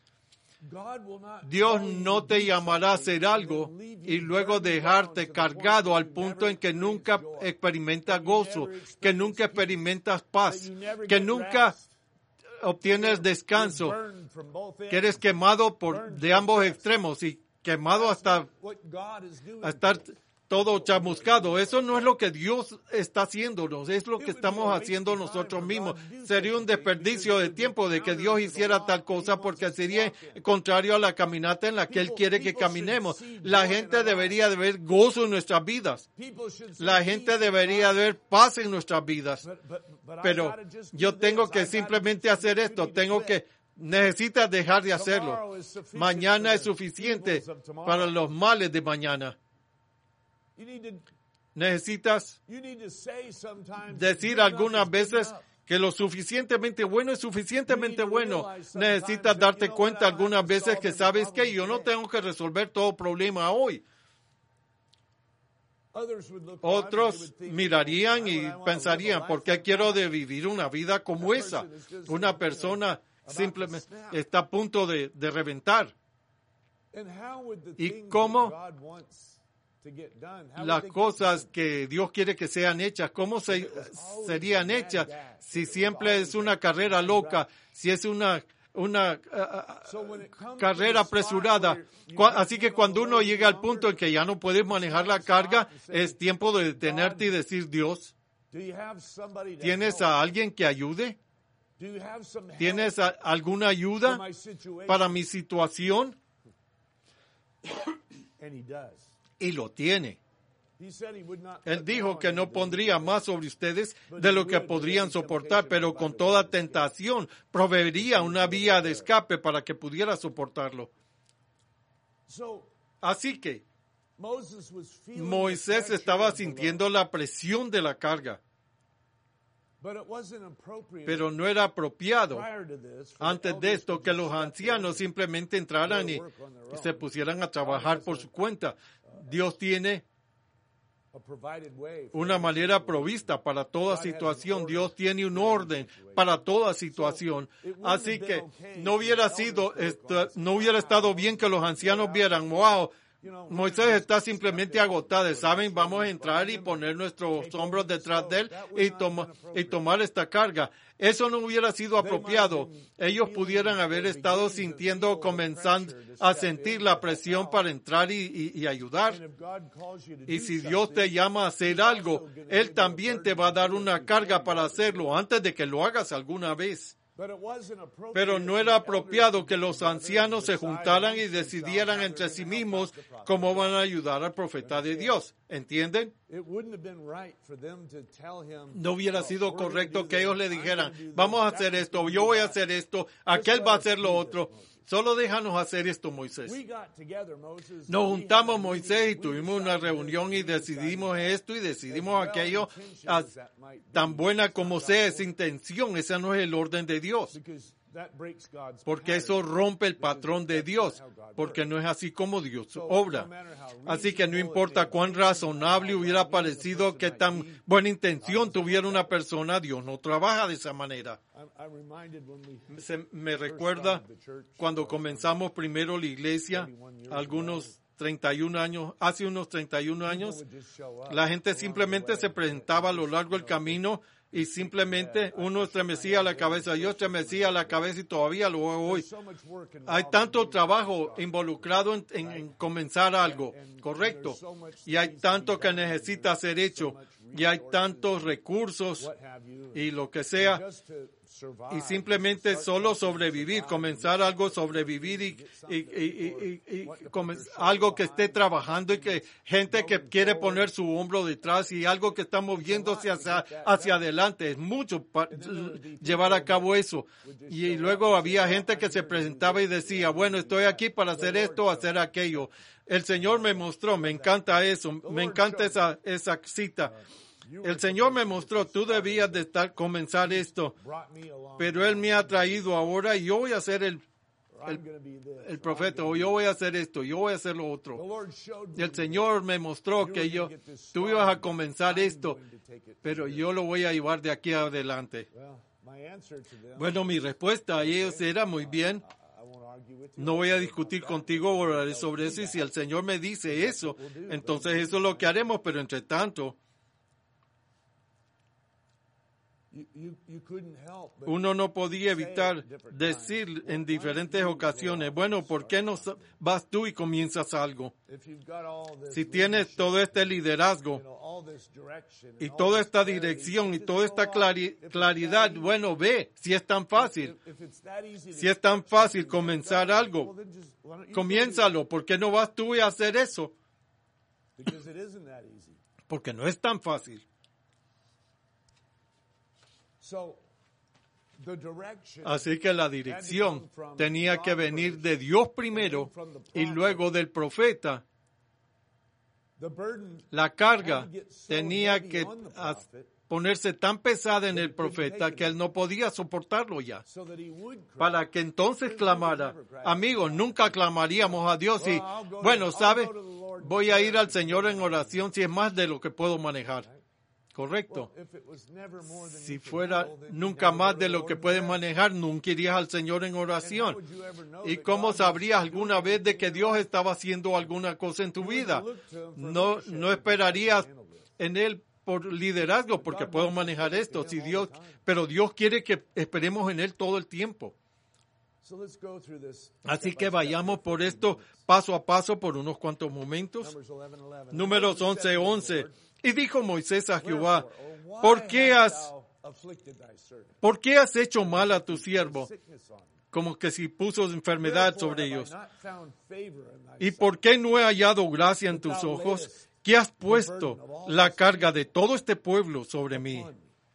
[SPEAKER 1] Dios no te llamará a hacer algo y luego dejarte cargado al punto en que nunca experimentas gozo, que nunca experimentas paz, que nunca obtienes descanso, que eres quemado de ambos extremos y quemado hasta todo chamuscado. Eso no es lo que Dios está haciéndonos, es lo que estamos haciendo nosotros mismos. Sería un desperdicio de tiempo de que Dios hiciera tal cosa, porque sería contrario a la caminata en la que Él quiere que caminemos. La gente debería de ver gozo en nuestras vidas. La gente debería de ver paz en nuestras vidas. Pero yo tengo que simplemente hacer esto, necesitas dejar de hacerlo. Mañana es suficiente para los males de mañana. Necesitas decir algunas veces que lo suficientemente bueno es suficientemente bueno. Necesitas darte cuenta algunas veces que sabes que yo no tengo que resolver todo problema hoy. Otros mirarían y pensarían, ¿por qué quiero de vivir una vida como esa? Una persona simplemente está a punto de reventar. ¿Y cómo las cosas que Dios quiere que sean hechas, cómo serían hechas si siempre es una carrera loca, si es una carrera apresurada? Así que cuando uno llega al punto en que ya no puedes manejar la carga, es tiempo de detenerte y decir, Dios, ¿tienes a alguien que ayude? ¿Tienes alguna ayuda para mi situación? Y lo tiene. Él dijo que no pondría más sobre ustedes de lo que podrían soportar, pero con toda tentación proveería una vía de escape para que pudiera soportarlo. Así que Moisés estaba sintiendo la presión de la carga. Pero no era apropiado antes de esto que los ancianos simplemente entraran y se pusieran a trabajar por su cuenta. Dios tiene una manera provista para toda situación. Dios tiene un orden para toda situación. Así que no hubiera estado bien que los ancianos vieran, wow, Moisés está simplemente agotado. ¿Saben? Vamos a entrar y poner nuestros hombros detrás de él y tomar esta carga. Eso no hubiera sido apropiado. Ellos pudieran haber estado comenzando a sentir la presión para entrar y ayudar. Y si Dios te llama a hacer algo, Él también te va a dar una carga para hacerlo antes de que lo hagas alguna vez. Pero no era apropiado que los ancianos se juntaran y decidieran entre sí mismos cómo van a ayudar al profeta de Dios. ¿Entienden? No hubiera sido correcto que ellos le dijeran, vamos a hacer esto, yo voy a hacer esto, aquel va a hacer lo otro. Solo déjanos hacer esto, Moisés. Nos juntamos, Moisés, y tuvimos una reunión y decidimos esto y decidimos aquello. Tan buena como sea esa intención, ese no es el orden de Dios. Porque eso rompe el patrón de Dios, porque no es así como Dios obra. Así que no importa cuán razonable hubiera parecido, qué tan buena intención tuviera una persona, Dios no trabaja de esa manera. Me recuerda cuando comenzamos primero la iglesia, hace unos 31 años, la gente simplemente se presentaba a lo largo del camino y simplemente uno estremecía la cabeza, yo estremecía la cabeza y todavía lo hago hoy. Hay tanto trabajo involucrado en comenzar algo, correcto, y hay tanto que necesita ser hecho, y hay tantos recursos y lo que sea, y simplemente solo sobrevivir, comenzar algo, sobrevivir y algo que esté trabajando y que gente que quiere poner su hombro detrás y algo que está moviéndose hacia adelante. Es mucho para llevar a cabo eso. Y luego había gente que se presentaba y decía, bueno, estoy aquí para hacer esto, hacer aquello. El Señor me mostró, me encanta eso, me encanta esa cita. El Señor me mostró, tú debías de comenzar esto, pero Él me ha traído ahora y yo voy a ser el profeta, o yo voy a hacer esto, yo voy a hacer lo otro. Y el Señor me mostró que tú ibas a comenzar esto, pero yo lo voy a llevar de aquí adelante. Bueno, mi respuesta a ellos era muy bien. No voy a discutir contigo sobre eso, y si el Señor me dice eso, entonces eso es lo que haremos, pero entre tanto,
[SPEAKER 2] you couldn't help but
[SPEAKER 1] Uno no podía evitar decir en diferentes ocasiones, bueno, ¿por qué no vas tú y comienzas algo?
[SPEAKER 2] if you've got all this
[SPEAKER 1] Si tienes todo este liderazgo
[SPEAKER 2] all this direction
[SPEAKER 1] y
[SPEAKER 2] and all
[SPEAKER 1] toda
[SPEAKER 2] this
[SPEAKER 1] esta
[SPEAKER 2] clarity,
[SPEAKER 1] dirección y
[SPEAKER 2] just
[SPEAKER 1] toda esta
[SPEAKER 2] go on. If it's
[SPEAKER 1] claridad,
[SPEAKER 2] that
[SPEAKER 1] bueno, ve, si es tan fácil,
[SPEAKER 2] if it's that easy to
[SPEAKER 1] si es tan fácil comenzar
[SPEAKER 2] well,
[SPEAKER 1] algo,
[SPEAKER 2] then just why don't you go do that?
[SPEAKER 1] comiénzalo, ¿por qué no vas tú a hacer eso?
[SPEAKER 2] Because it isn't that easy.
[SPEAKER 1] Porque no es tan fácil.
[SPEAKER 2] So the direction
[SPEAKER 1] Así que la dirección tenía que venir de Dios primero y luego del profeta.
[SPEAKER 2] the burden
[SPEAKER 1] La carga tenía que ponerse tan pesada en el profeta que él no podía soportarlo ya.
[SPEAKER 2] so that he would cry.
[SPEAKER 1] Para que entonces clamara. Amigos, nunca clamaríamos a Dios y, bueno, ¿sabe? Voy a ir al Señor en oración si es más de lo que puedo manejar. Correcto.
[SPEAKER 2] If it was never more than
[SPEAKER 1] Si
[SPEAKER 2] you could
[SPEAKER 1] fuera
[SPEAKER 2] handle, then you
[SPEAKER 1] nunca
[SPEAKER 2] never
[SPEAKER 1] más
[SPEAKER 2] go
[SPEAKER 1] de
[SPEAKER 2] to
[SPEAKER 1] lo
[SPEAKER 2] the
[SPEAKER 1] que
[SPEAKER 2] Lord
[SPEAKER 1] puedes
[SPEAKER 2] in prayer.
[SPEAKER 1] manejar, nunca irías al Señor en
[SPEAKER 2] And how
[SPEAKER 1] oración.
[SPEAKER 2] would you ever know
[SPEAKER 1] ¿Y
[SPEAKER 2] that
[SPEAKER 1] cómo
[SPEAKER 2] God
[SPEAKER 1] sabrías
[SPEAKER 2] was
[SPEAKER 1] alguna
[SPEAKER 2] doing
[SPEAKER 1] vez de que
[SPEAKER 2] anything
[SPEAKER 1] Dios
[SPEAKER 2] in your
[SPEAKER 1] estaba haciendo alguna cosa en tu
[SPEAKER 2] life?
[SPEAKER 1] vida?
[SPEAKER 2] You wouldn't look to him for
[SPEAKER 1] No,
[SPEAKER 2] leadership
[SPEAKER 1] no
[SPEAKER 2] because
[SPEAKER 1] esperarías
[SPEAKER 2] he can handle this.
[SPEAKER 1] en Él por liderazgo porque puedo manejar esto. Si Dios, pero Dios quiere que esperemos en Él todo el tiempo.
[SPEAKER 2] So let's go through this
[SPEAKER 1] Así
[SPEAKER 2] step
[SPEAKER 1] que
[SPEAKER 2] by step
[SPEAKER 1] vayamos
[SPEAKER 2] for
[SPEAKER 1] por
[SPEAKER 2] 15
[SPEAKER 1] esto
[SPEAKER 2] minutes.
[SPEAKER 1] paso a paso por unos cuantos momentos.
[SPEAKER 2] Numbers 11:11.
[SPEAKER 1] Números 11:11. Y dijo Moisés a Jehová,
[SPEAKER 2] Wherefore,
[SPEAKER 1] ¿por qué
[SPEAKER 2] hast
[SPEAKER 1] has,
[SPEAKER 2] thou afflicted thy servant?
[SPEAKER 1] ¿por qué has hecho mal a tu siervo?
[SPEAKER 2] Sickness on him.
[SPEAKER 1] Como que si puso enfermedad
[SPEAKER 2] Wherefore
[SPEAKER 1] sobre
[SPEAKER 2] have I
[SPEAKER 1] ellos.
[SPEAKER 2] not found favor in thy
[SPEAKER 1] ¿Y
[SPEAKER 2] sight?
[SPEAKER 1] por qué no he hallado gracia en tus ojos? Que has puesto la carga de todo este pueblo sobre mí.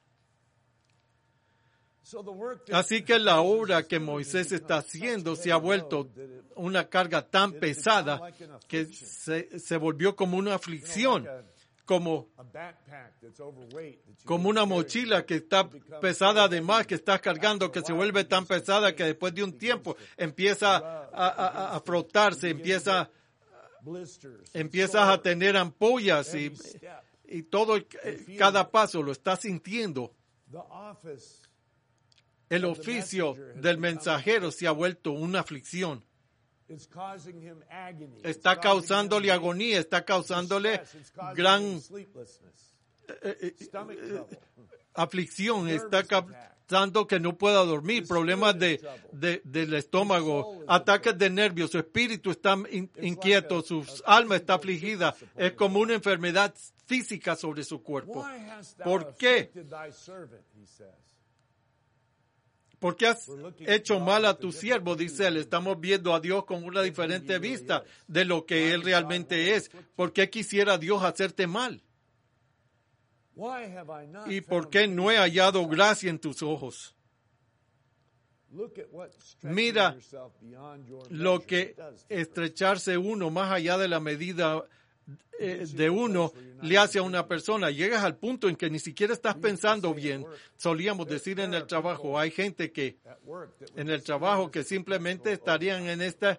[SPEAKER 2] So the work that
[SPEAKER 1] Así que la obra que Moisés está haciendo se ha vuelto una carga tan pesada que se volvió como una aflicción, como
[SPEAKER 2] a backpack that's overweight that you
[SPEAKER 1] como una mochila que está pesada además, que estás cargando, que se vuelve tan pesada que después de un tiempo empieza a frotarse,
[SPEAKER 2] blisters,
[SPEAKER 1] empiezas a tener ampollas y todo, cada paso lo estás sintiendo.
[SPEAKER 2] the office
[SPEAKER 1] El oficio del mensajero se ha vuelto una aflicción.
[SPEAKER 2] is causing him agony.
[SPEAKER 1] Está
[SPEAKER 2] It's causing
[SPEAKER 1] causándole
[SPEAKER 2] him
[SPEAKER 1] agonía, está causándole
[SPEAKER 2] distress. It's causing
[SPEAKER 1] gran
[SPEAKER 2] him sleeplessness, stomach trouble.
[SPEAKER 1] aflicción, está causando que no pueda dormir, problemas del estómago, ataques de nervios, su espíritu está inquieto, su alma está afligida, es como una enfermedad física sobre su cuerpo.
[SPEAKER 2] Why hast thou
[SPEAKER 1] ¿Por qué?
[SPEAKER 2] afflicted thy servant, he says.
[SPEAKER 1] ¿Por qué has hecho mal a tu siervo? Dice él. Estamos viendo a Dios con una diferente vista de lo que Él realmente es. ¿Por qué quisiera Dios hacerte mal?
[SPEAKER 2] Why have I not
[SPEAKER 1] ¿Y por
[SPEAKER 2] found
[SPEAKER 1] qué no he
[SPEAKER 2] favor?
[SPEAKER 1] hallado gracia en tus ojos?
[SPEAKER 2] Look at what stretching
[SPEAKER 1] Mira
[SPEAKER 2] yourself beyond your
[SPEAKER 1] Lo
[SPEAKER 2] measure
[SPEAKER 1] que
[SPEAKER 2] does to a person.
[SPEAKER 1] estrecharse uno más allá de la medida de uno le hace a una persona. Llegas al punto en que ni siquiera estás pensando bien. Solíamos decir en el trabajo, hay gente que
[SPEAKER 2] At work that would
[SPEAKER 1] en el trabajo que simplemente estarían en este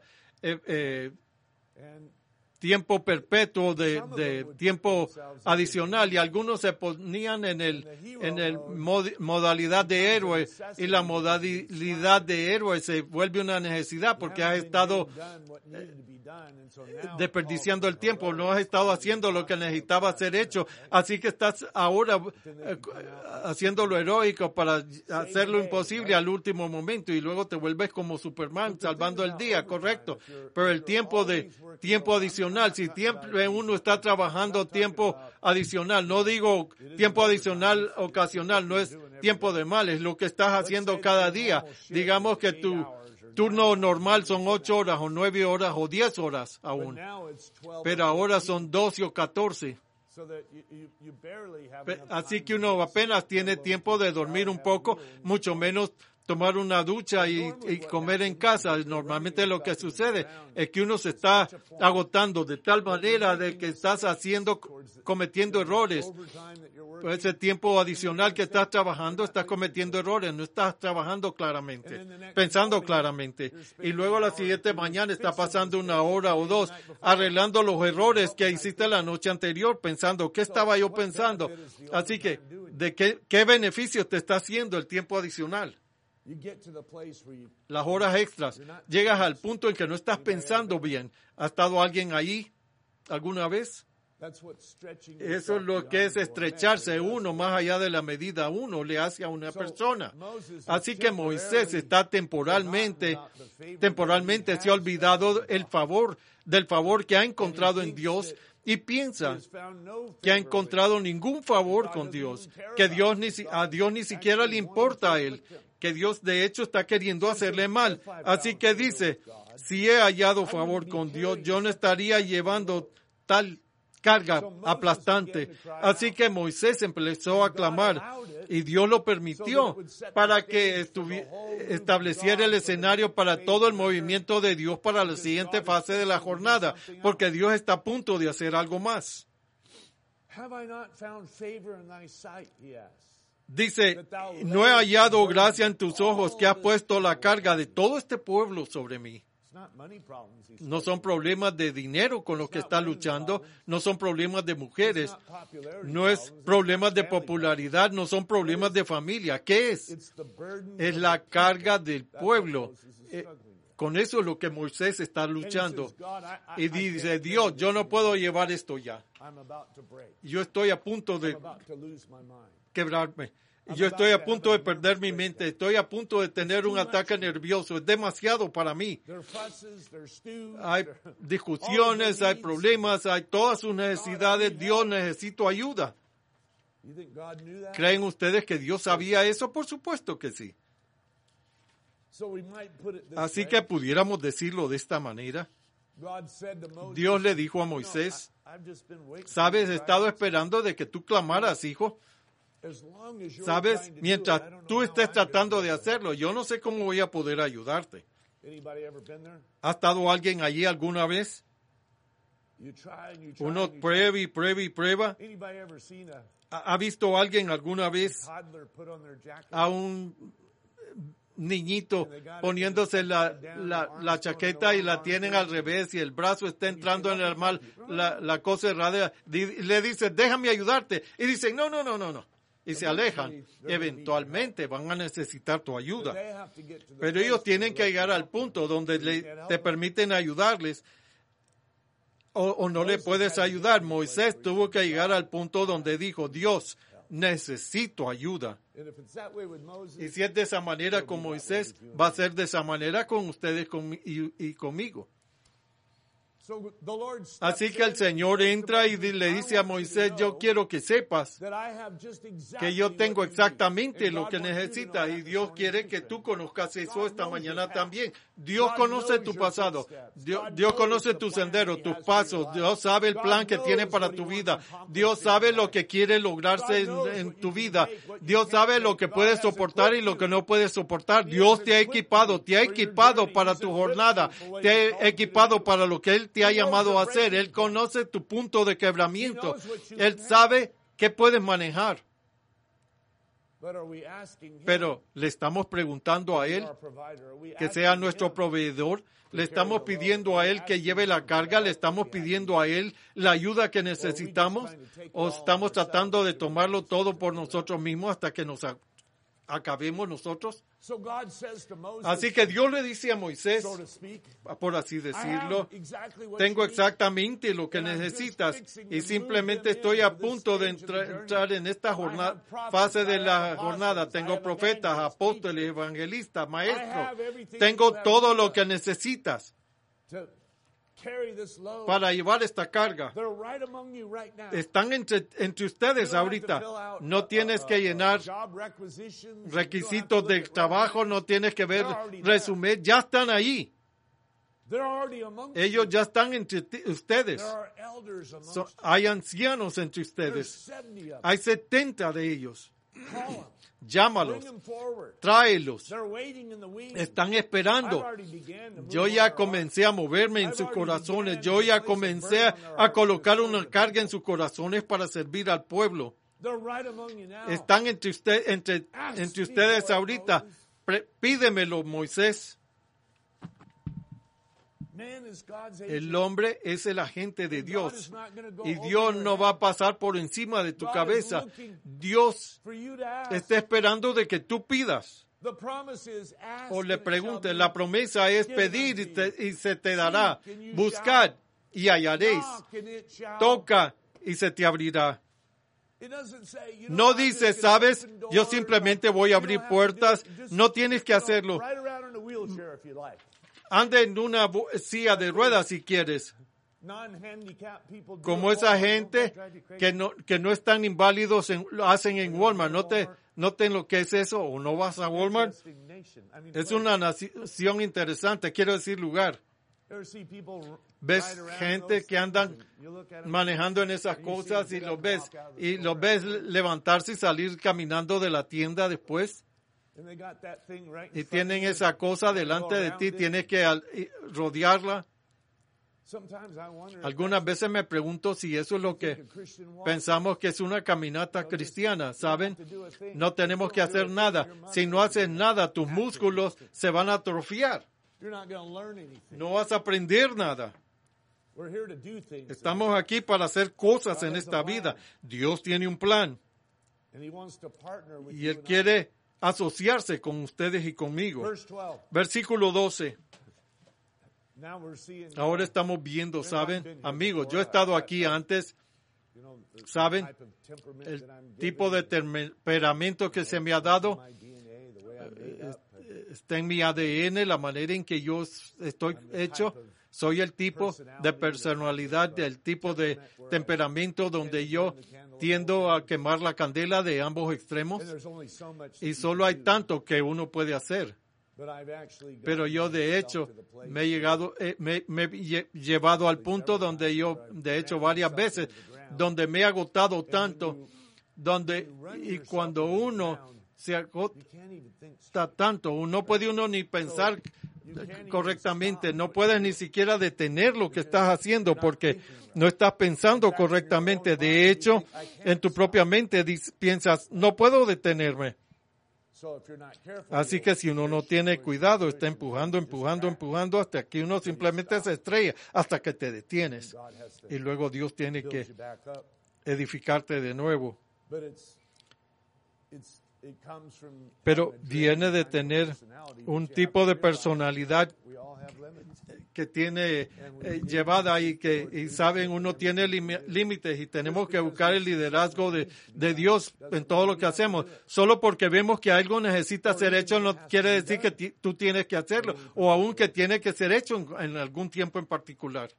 [SPEAKER 2] and
[SPEAKER 1] tiempo perpetuo de tiempo adicional y algunos se ponían en el modalidad de héroe y la modalidad de héroe se vuelve una necesidad porque has estado desperdiciando el tiempo, no has estado haciendo lo que necesitaba ser hecho, así que estás ahora haciendo lo heroico para hacer lo imposible al último momento y luego te vuelves como Superman salvando el día, correcto, pero el tiempo adicional, si uno está trabajando tiempo adicional, no digo tiempo adicional ocasional, no es tiempo de mal, es lo que estás haciendo cada día, digamos que tu turno normal son 8 horas o 9 horas o 10 horas aún, pero ahora son 12 o 14. Así que uno apenas tiene tiempo de dormir un poco, mucho menos tomar una ducha y comer en casa. Normalmente lo que sucede es que uno se está agotando de tal manera de que estás cometiendo errores. Por ese tiempo adicional que estás trabajando, estás cometiendo errores, no estás trabajando claramente, pensando claramente. Y luego la siguiente mañana está pasando 1 hora o 2 arreglando los errores que hiciste la noche anterior, pensando, ¿qué estaba yo pensando? Así que, ¿de qué beneficio te está haciendo el tiempo adicional? Las horas extras. Llegas al punto en que no estás pensando bien. ¿Ha estado alguien ahí alguna vez? Eso es lo que es estrecharse uno más allá de la medida uno le hace a una persona. Así que Moisés está temporalmente se ha olvidado del favor que ha encontrado en Dios y piensa que ha encontrado ningún favor con Dios, que a Dios ni siquiera le importa a él, que Dios de hecho está queriendo hacerle mal. Así que dice, si he hallado favor con Dios, yo no estaría llevando tal carga aplastante. Así que Moisés empezó a clamar y Dios lo permitió para que estableciera el escenario para todo el movimiento de Dios para la siguiente fase de la jornada, porque Dios está a punto de hacer algo más. Dice, no he hallado gracia en tus ojos que has puesto la carga de todo este pueblo sobre mí. No son problemas de dinero con los que está luchando, no son problemas de mujeres, no es problemas de popularidad, no son problemas de familia. ¿Qué es? Es la carga del pueblo. Con eso es lo que Moisés está luchando. Y dice, Dios, yo no puedo llevar esto ya. Yo estoy a punto de quebrarme. Yo estoy a punto de perder mi mente. Estoy a punto de tener un ataque nervioso. Es demasiado para mí. Hay discusiones, hay problemas, hay todas sus necesidades. Dios, necesito ayuda. ¿Creen ustedes que Dios sabía eso? Por supuesto que sí. Así que pudiéramos decirlo de esta manera. Dios le dijo a Moisés, ¿sabes? He estado esperando de que tú clamaras, hijo. ¿Sabes? Mientras tú estés tratando de hacerlo, yo no sé cómo voy a poder ayudarte. ¿Ha estado alguien allí alguna vez? Uno prueba y prueba y prueba. ¿Ha visto alguien alguna vez a un niñito poniéndose la chaqueta y la tienen al revés y el brazo está entrando en el mal, la cosa errada? Le dice, déjame ayudarte. Y dicen, no. Y se alejan. Eventualmente van a necesitar tu ayuda. Pero ellos tienen que llegar al punto donde te permiten ayudarles o no le puedes ayudar. Moisés tuvo que llegar al punto donde dijo, Dios, necesito ayuda. Y si es de esa manera con Moisés, va a ser de esa manera con ustedes y conmigo. Así que el Señor entra y le dice a Moisés, yo quiero que sepas que yo tengo exactamente lo que necesitas, y Dios quiere que tú conozcas eso esta mañana también. Dios conoce tu pasado, Dios conoce tu sendero, tus pasos, Dios sabe el plan que tiene para tu vida, Dios sabe lo que quiere lograrse en tu vida, Dios sabe lo que puedes soportar y lo que no puedes soportar. Dios te ha equipado para tu jornada, te ha equipado para lo que Él te ha llamado a hacer. Él conoce tu punto de quebramiento. Él sabe qué puedes manejar. Pero le estamos preguntando a Él que sea nuestro proveedor. Le estamos pidiendo a Él que lleve la carga. Le estamos pidiendo a Él la ayuda que necesitamos. O estamos tratando de tomarlo todo por nosotros mismos hasta que nos acabemos nosotros. Así que Dios le dice a Moisés, por así decirlo, tengo exactamente lo que necesitas y simplemente estoy a punto de entrar en esta fase de la jornada. Tengo profetas, apóstoles, evangelistas, maestros. Tengo todo lo que necesitas para llevar esta carga. Están entre ustedes ahorita. No tienes que llenar requisitos de trabajo, no tienes que ver resumen, ya están ahí. Ellos ya están entre ustedes. Hay ancianos entre ustedes. Hay 70 de ellos. Llámalos, tráelos. Están esperando. Yo ya comencé a moverme en sus corazones. Yo ya comencé a colocar una carga en sus corazones para servir al pueblo. Están entre ustedes ahorita. Pídemelo, Moisés. El hombre es el agente de Dios y Dios no va a pasar por encima de tu cabeza. Dios está esperando de que tú pidas o le preguntes. La promesa es pedir y se te dará. Buscad y hallaréis. Toca y se te abrirá.
[SPEAKER 2] It doesn't say, you know,
[SPEAKER 1] No
[SPEAKER 2] I'm
[SPEAKER 1] dice,
[SPEAKER 2] just gonna
[SPEAKER 1] sabes,
[SPEAKER 2] open doors,
[SPEAKER 1] yo simplemente voy a
[SPEAKER 2] you
[SPEAKER 1] abrir
[SPEAKER 2] don't have to do
[SPEAKER 1] puertas.
[SPEAKER 2] it. Just,
[SPEAKER 1] No tienes que hacerlo.
[SPEAKER 2] Ride around in a wheelchair if you like.
[SPEAKER 1] Anda en una silla de ruedas si quieres.
[SPEAKER 2] Non-handicapped people do
[SPEAKER 1] Como
[SPEAKER 2] it.
[SPEAKER 1] esa
[SPEAKER 2] Walmart,
[SPEAKER 1] gente
[SPEAKER 2] don't drive you crazy.
[SPEAKER 1] que no están inválidos, lo hacen en Walmart. ¿No te lo que es eso? ¿O no vas a Walmart?
[SPEAKER 2] Interesting nation. I mean,
[SPEAKER 1] Es una nación interesante, quiero decir lugar.
[SPEAKER 2] you ever see people
[SPEAKER 1] Ves
[SPEAKER 2] ride around
[SPEAKER 1] gente
[SPEAKER 2] those
[SPEAKER 1] que andan
[SPEAKER 2] things and you look at 'em,
[SPEAKER 1] manejando en esas cosas y los ves levantarse y salir caminando de la tienda después.
[SPEAKER 2] and they got that thing right in
[SPEAKER 1] Y
[SPEAKER 2] front
[SPEAKER 1] tienen
[SPEAKER 2] of you,
[SPEAKER 1] esa
[SPEAKER 2] and
[SPEAKER 1] cosa
[SPEAKER 2] you
[SPEAKER 1] delante
[SPEAKER 2] go
[SPEAKER 1] de
[SPEAKER 2] around
[SPEAKER 1] ti,
[SPEAKER 2] it.
[SPEAKER 1] tienes que rodearla.
[SPEAKER 2] Sometimes I wonder if
[SPEAKER 1] Algunas veces me pregunto si eso es lo
[SPEAKER 2] that's
[SPEAKER 1] que
[SPEAKER 2] a Christian walk.
[SPEAKER 1] pensamos que es una caminata cristiana, ¿saben? No tenemos que hacer nada. Si no haces nada, tus músculos se van a atrofiar.
[SPEAKER 2] You're not going to learn anything.
[SPEAKER 1] No vas a aprender nada.
[SPEAKER 2] We're here to do things.
[SPEAKER 1] Estamos aquí para hacer cosas en esta vida. Dios tiene un plan
[SPEAKER 2] And he wants to partner with
[SPEAKER 1] y
[SPEAKER 2] you
[SPEAKER 1] Él
[SPEAKER 2] and I.
[SPEAKER 1] quiere asociarse con ustedes y conmigo.
[SPEAKER 2] Verse 12.
[SPEAKER 1] Versículo 12.
[SPEAKER 2] Now we're seeing,
[SPEAKER 1] Ahora estamos viendo, ¿saben? Amigos, yo he estado aquí antes.
[SPEAKER 2] you know, the
[SPEAKER 1] ¿Saben?
[SPEAKER 2] type of temperament
[SPEAKER 1] El
[SPEAKER 2] that I'm
[SPEAKER 1] tipo de
[SPEAKER 2] given,
[SPEAKER 1] temperamento que se me ha dado
[SPEAKER 2] my DNA, the way I'm made up.
[SPEAKER 1] está en mi ADN, la manera en que yo estoy hecho. Soy el tipo de personalidad, del tipo de temperamento donde yo tiendo a quemar la candela de ambos extremos.
[SPEAKER 2] And there's only so much
[SPEAKER 1] Y
[SPEAKER 2] that
[SPEAKER 1] solo
[SPEAKER 2] you
[SPEAKER 1] hay
[SPEAKER 2] can do.
[SPEAKER 1] tanto que uno puede hacer.
[SPEAKER 2] But I've actually gotten
[SPEAKER 1] Pero yo de
[SPEAKER 2] myself
[SPEAKER 1] hecho
[SPEAKER 2] to the place
[SPEAKER 1] me he llevado al punto donde yo, de hecho varias veces, donde me he agotado tanto, y cuando uno se agota
[SPEAKER 2] you can't even think
[SPEAKER 1] tanto, no puede uno ni pensar correctamente, no puedes ni siquiera detener lo que estás haciendo porque no estás pensando correctamente. De hecho, en tu propia mente piensas, no puedo detenerme.
[SPEAKER 2] so if you're not careful,
[SPEAKER 1] Así que si uno no tiene cuidado, está empujando hasta que uno simplemente se estrella, hasta que te detienes.
[SPEAKER 2] God has to
[SPEAKER 1] Y luego Dios tiene
[SPEAKER 2] build
[SPEAKER 1] que
[SPEAKER 2] you back up.
[SPEAKER 1] edificarte de nuevo.
[SPEAKER 2] But it comes from
[SPEAKER 1] Pero
[SPEAKER 2] having a
[SPEAKER 1] viene de
[SPEAKER 2] kind of
[SPEAKER 1] tener
[SPEAKER 2] personality,
[SPEAKER 1] un
[SPEAKER 2] but you
[SPEAKER 1] tipo
[SPEAKER 2] have
[SPEAKER 1] de
[SPEAKER 2] to realize
[SPEAKER 1] personalidad
[SPEAKER 2] we all have limits.
[SPEAKER 1] que tiene llevada y saben, uno tiene límites y tenemos que buscar el liderazgo de Dios en todo lo que hacemos. Solo porque vemos que algo necesita ser hecho no quiere decir que tú tienes que hacerlo o aún que tiene que ser hecho en algún tiempo en particular.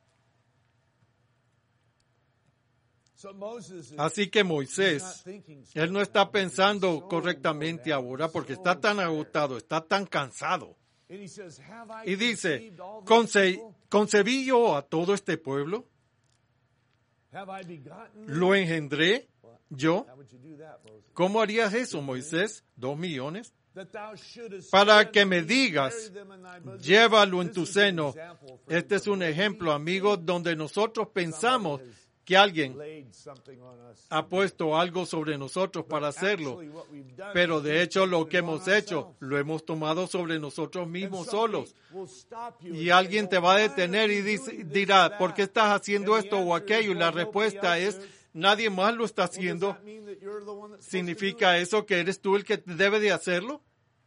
[SPEAKER 2] So Moses is
[SPEAKER 1] Así que
[SPEAKER 2] not
[SPEAKER 1] Moisés,
[SPEAKER 2] thinking
[SPEAKER 1] él no está pensando correctamente ahora porque está tan agotado, está tan cansado.
[SPEAKER 2] and he says, have I
[SPEAKER 1] Y dice,
[SPEAKER 2] conceived all these people?
[SPEAKER 1] ¿concebí yo a todo este pueblo?
[SPEAKER 2] Have I begotten them?
[SPEAKER 1] ¿Lo engendré yo?
[SPEAKER 2] How would you do that, Moses?
[SPEAKER 1] ¿Cómo harías eso, Moisés? 2 millones.
[SPEAKER 2] That thou shouldest
[SPEAKER 1] Para
[SPEAKER 2] say
[SPEAKER 1] que
[SPEAKER 2] unto
[SPEAKER 1] me
[SPEAKER 2] me,
[SPEAKER 1] digas,
[SPEAKER 2] carry them in thy bosom.
[SPEAKER 1] llévalo en
[SPEAKER 2] This
[SPEAKER 1] tu
[SPEAKER 2] is an
[SPEAKER 1] seno.
[SPEAKER 2] example, friends,
[SPEAKER 1] Este es
[SPEAKER 2] of
[SPEAKER 1] un
[SPEAKER 2] where
[SPEAKER 1] ejemplo,
[SPEAKER 2] we
[SPEAKER 1] amigos,
[SPEAKER 2] think
[SPEAKER 1] donde nosotros pensamos
[SPEAKER 2] somebody has
[SPEAKER 1] que alguien
[SPEAKER 2] laid something on us.
[SPEAKER 1] ha puesto algo sobre nosotros para hacerlo.
[SPEAKER 2] Actually, what we've done
[SPEAKER 1] Pero
[SPEAKER 2] is
[SPEAKER 1] de
[SPEAKER 2] we've
[SPEAKER 1] hecho lo
[SPEAKER 2] taken
[SPEAKER 1] que
[SPEAKER 2] it on
[SPEAKER 1] hemos hecho
[SPEAKER 2] ourselves.
[SPEAKER 1] lo hemos tomado sobre nosotros
[SPEAKER 2] And
[SPEAKER 1] mismos
[SPEAKER 2] somebody
[SPEAKER 1] solos.
[SPEAKER 2] will stop you
[SPEAKER 1] Y
[SPEAKER 2] and say,
[SPEAKER 1] alguien te va a
[SPEAKER 2] "Well, why
[SPEAKER 1] detener
[SPEAKER 2] are
[SPEAKER 1] y
[SPEAKER 2] you doing this
[SPEAKER 1] dirá,
[SPEAKER 2] or
[SPEAKER 1] ¿por qué
[SPEAKER 2] that?"
[SPEAKER 1] estás haciendo
[SPEAKER 2] And the
[SPEAKER 1] esto o
[SPEAKER 2] answer is,
[SPEAKER 1] aquello? Y la
[SPEAKER 2] "Well, nobody
[SPEAKER 1] respuesta
[SPEAKER 2] else
[SPEAKER 1] es,
[SPEAKER 2] is."
[SPEAKER 1] nadie más lo está
[SPEAKER 2] Well, does
[SPEAKER 1] haciendo.
[SPEAKER 2] that mean that you're the one that's supposed to do
[SPEAKER 1] ¿Significa
[SPEAKER 2] it?
[SPEAKER 1] eso que eres tú el que debe de hacerlo?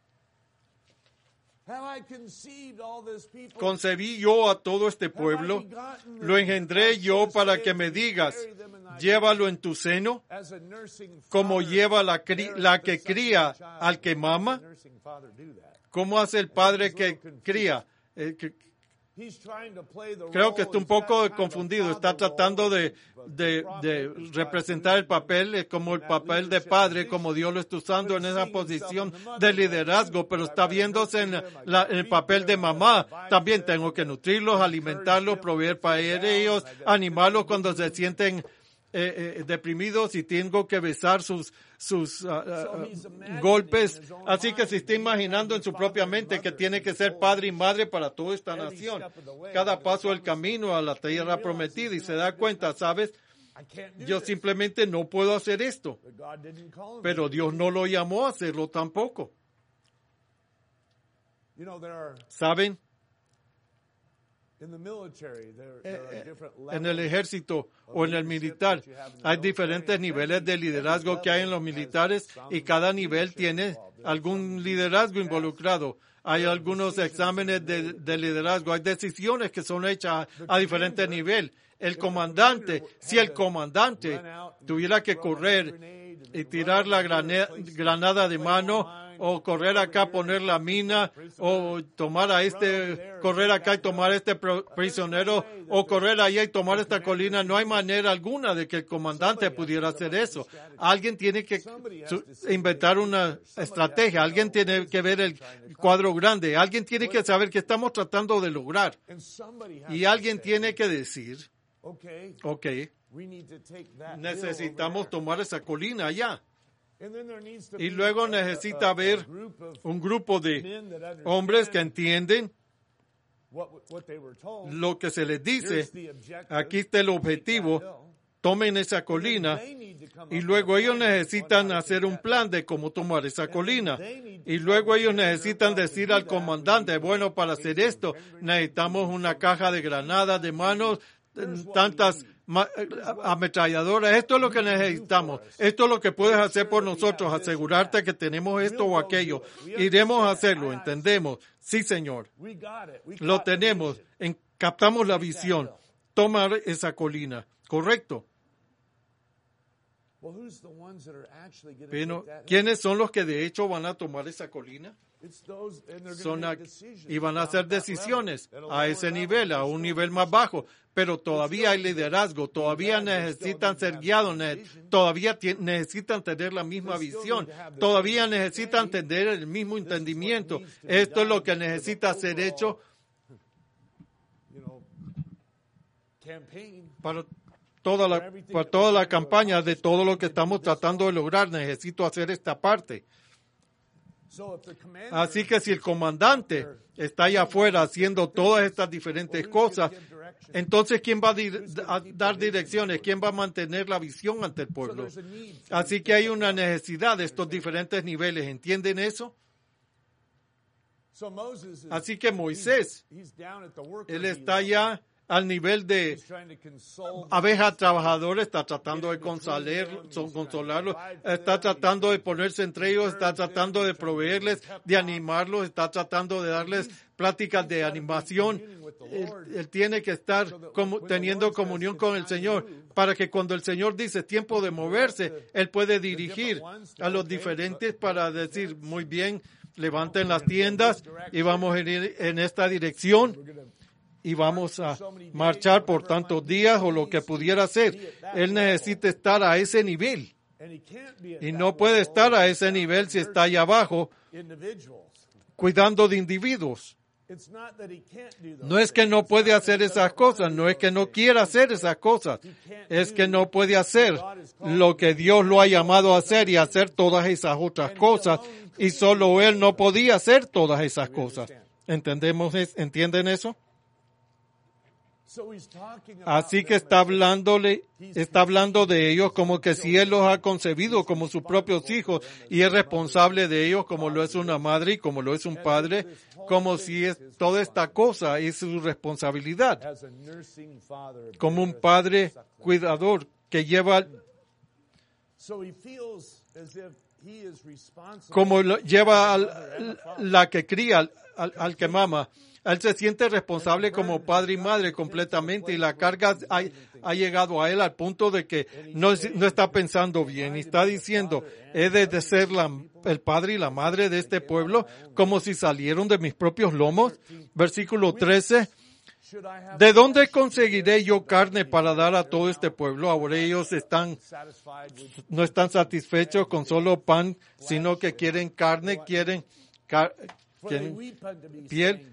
[SPEAKER 2] Have I conceived all this people?
[SPEAKER 1] Concebí yo a todo este pueblo, lo engendré yo para que me digas, llévalo en tu seno,
[SPEAKER 2] As a nursing
[SPEAKER 1] como
[SPEAKER 2] father
[SPEAKER 1] lleva la
[SPEAKER 2] bears
[SPEAKER 1] la
[SPEAKER 2] the
[SPEAKER 1] que
[SPEAKER 2] suckling
[SPEAKER 1] cría
[SPEAKER 2] child.
[SPEAKER 1] al que mama.
[SPEAKER 2] How does a nursing father do that?
[SPEAKER 1] ¿Cómo hace el padre que cría?
[SPEAKER 2] He's trying to play the
[SPEAKER 1] Creo que
[SPEAKER 2] role,
[SPEAKER 1] está un
[SPEAKER 2] he's got
[SPEAKER 1] poco
[SPEAKER 2] kind of a
[SPEAKER 1] confundido, está
[SPEAKER 2] father
[SPEAKER 1] tratando
[SPEAKER 2] role,
[SPEAKER 1] de
[SPEAKER 2] but the prophet is
[SPEAKER 1] representar el papel como el papel de padre, como Dios lo está usando en esa posición de liderazgo, pero está viéndose en el papel de mamá. También tengo que nutrirlos, alimentarlos, proveer para ellos, animarlos cuando se sienten deprimidos y tengo que besar sus golpes. Así que se está imaginando en su propia mente que tiene que ser padre y madre para toda esta nación. Cada paso del camino a la tierra prometida y se da cuenta, ¿sabes?
[SPEAKER 2] I can't do
[SPEAKER 1] Yo
[SPEAKER 2] this.
[SPEAKER 1] simplemente no puedo hacer esto.
[SPEAKER 2] But God didn't call him.
[SPEAKER 1] Pero Dios no lo llamó a hacerlo tampoco.
[SPEAKER 2] You know, there are
[SPEAKER 1] ¿Saben?
[SPEAKER 2] In the military, there are different
[SPEAKER 1] En el
[SPEAKER 2] levels.
[SPEAKER 1] ejército o en el militar. Hay diferentes niveles de liderazgo que hay en los militares y cada nivel tiene algún liderazgo involucrado. Hay algunos exámenes de liderazgo, hay decisiones que son hechas a diferentes niveles. El comandante, si el comandante tuviera que correr y tirar la granada de mano, o correr acá, poner la mina, o tomar a correr acá y tomar a este prisionero, o correr allá y tomar esta colina, no hay manera alguna de que el comandante pudiera hacer eso. Alguien tiene que inventar una estrategia, alguien tiene que ver el cuadro grande, alguien tiene que saber qué estamos tratando de lograr. Y alguien tiene que decir, ok, necesitamos tomar esa colina allá. Y luego necesita haber un grupo de hombres que entienden lo que se les dice. Aquí está el objetivo. Tomen esa colina. Y luego ellos necesitan hacer un plan de cómo tomar esa colina. Y luego ellos necesitan decir al comandante, bueno, para hacer esto necesitamos una caja de granadas de manos, tantas ametralladoras, esto es lo que necesitamos, esto es lo que puedes hacer por nosotros, asegurarte que tenemos esto o aquello, iremos a hacerlo, entendemos, sí señor, lo tenemos, captamos la visión, tomar esa colina, correcto. Pero, ¿quiénes son los que de hecho van a tomar esa colina? Y van a hacer decisiones a ese nivel, a un nivel más bajo, pero todavía hay liderazgo, todavía necesitan ser guiados, todavía necesitan tener la misma visión, todavía necesitan tener el mismo entendimiento. Esto es lo que necesita ser hecho para toda la campaña de todo lo que estamos tratando de lograr. Necesito hacer esta parte. Así que si el comandante está allá afuera haciendo todas estas diferentes cosas, entonces ¿quién va a dar direcciones? ¿Quién va a mantener la visión ante el pueblo? Así que hay una necesidad de estos diferentes niveles. ¿Entienden eso? Así que Moisés, él está allá al nivel de abeja trabajadora, está tratando de consolarlos, está tratando de ponerse entre ellos, está tratando de proveerles, de animarlos, está tratando de darles pláticas de animación. Él tiene que estar teniendo comunión con el Señor para que cuando el Señor dice tiempo de moverse, Él puede dirigir a los diferentes para decir, muy bien, levanten las tiendas y vamos a ir en esta dirección. Y vamos a marchar por tantos días o lo que pudiera ser. Él necesita estar a ese nivel. Y no puede estar a ese nivel si está allá abajo cuidando de individuos. No es que no puede hacer esas cosas, no es que no quiera hacer esas cosas, es que no puede hacer lo que Dios lo ha llamado a hacer y hacer todas esas otras cosas. Y solo Él no podía hacer todas esas cosas. ¿Entienden eso? Así que está hablando de ellos como que si Él los ha concebido como sus propios hijos y es responsable de ellos como lo es una madre y como lo es un padre, como si toda esta cosa es su responsabilidad. Como un padre cuidador que lleva, como lleva la que cría, al que mama. Él se siente responsable como padre y madre completamente y la carga ha llegado a él al punto de que no está pensando bien y está diciendo, he de ser el padre y la madre de este pueblo como si salieron de mis propios lomos. Versículo 13. ¿De dónde conseguiré yo carne para dar a todo este pueblo? Ahora ellos no están satisfechos con solo pan, sino que quieren carne, quieren piel,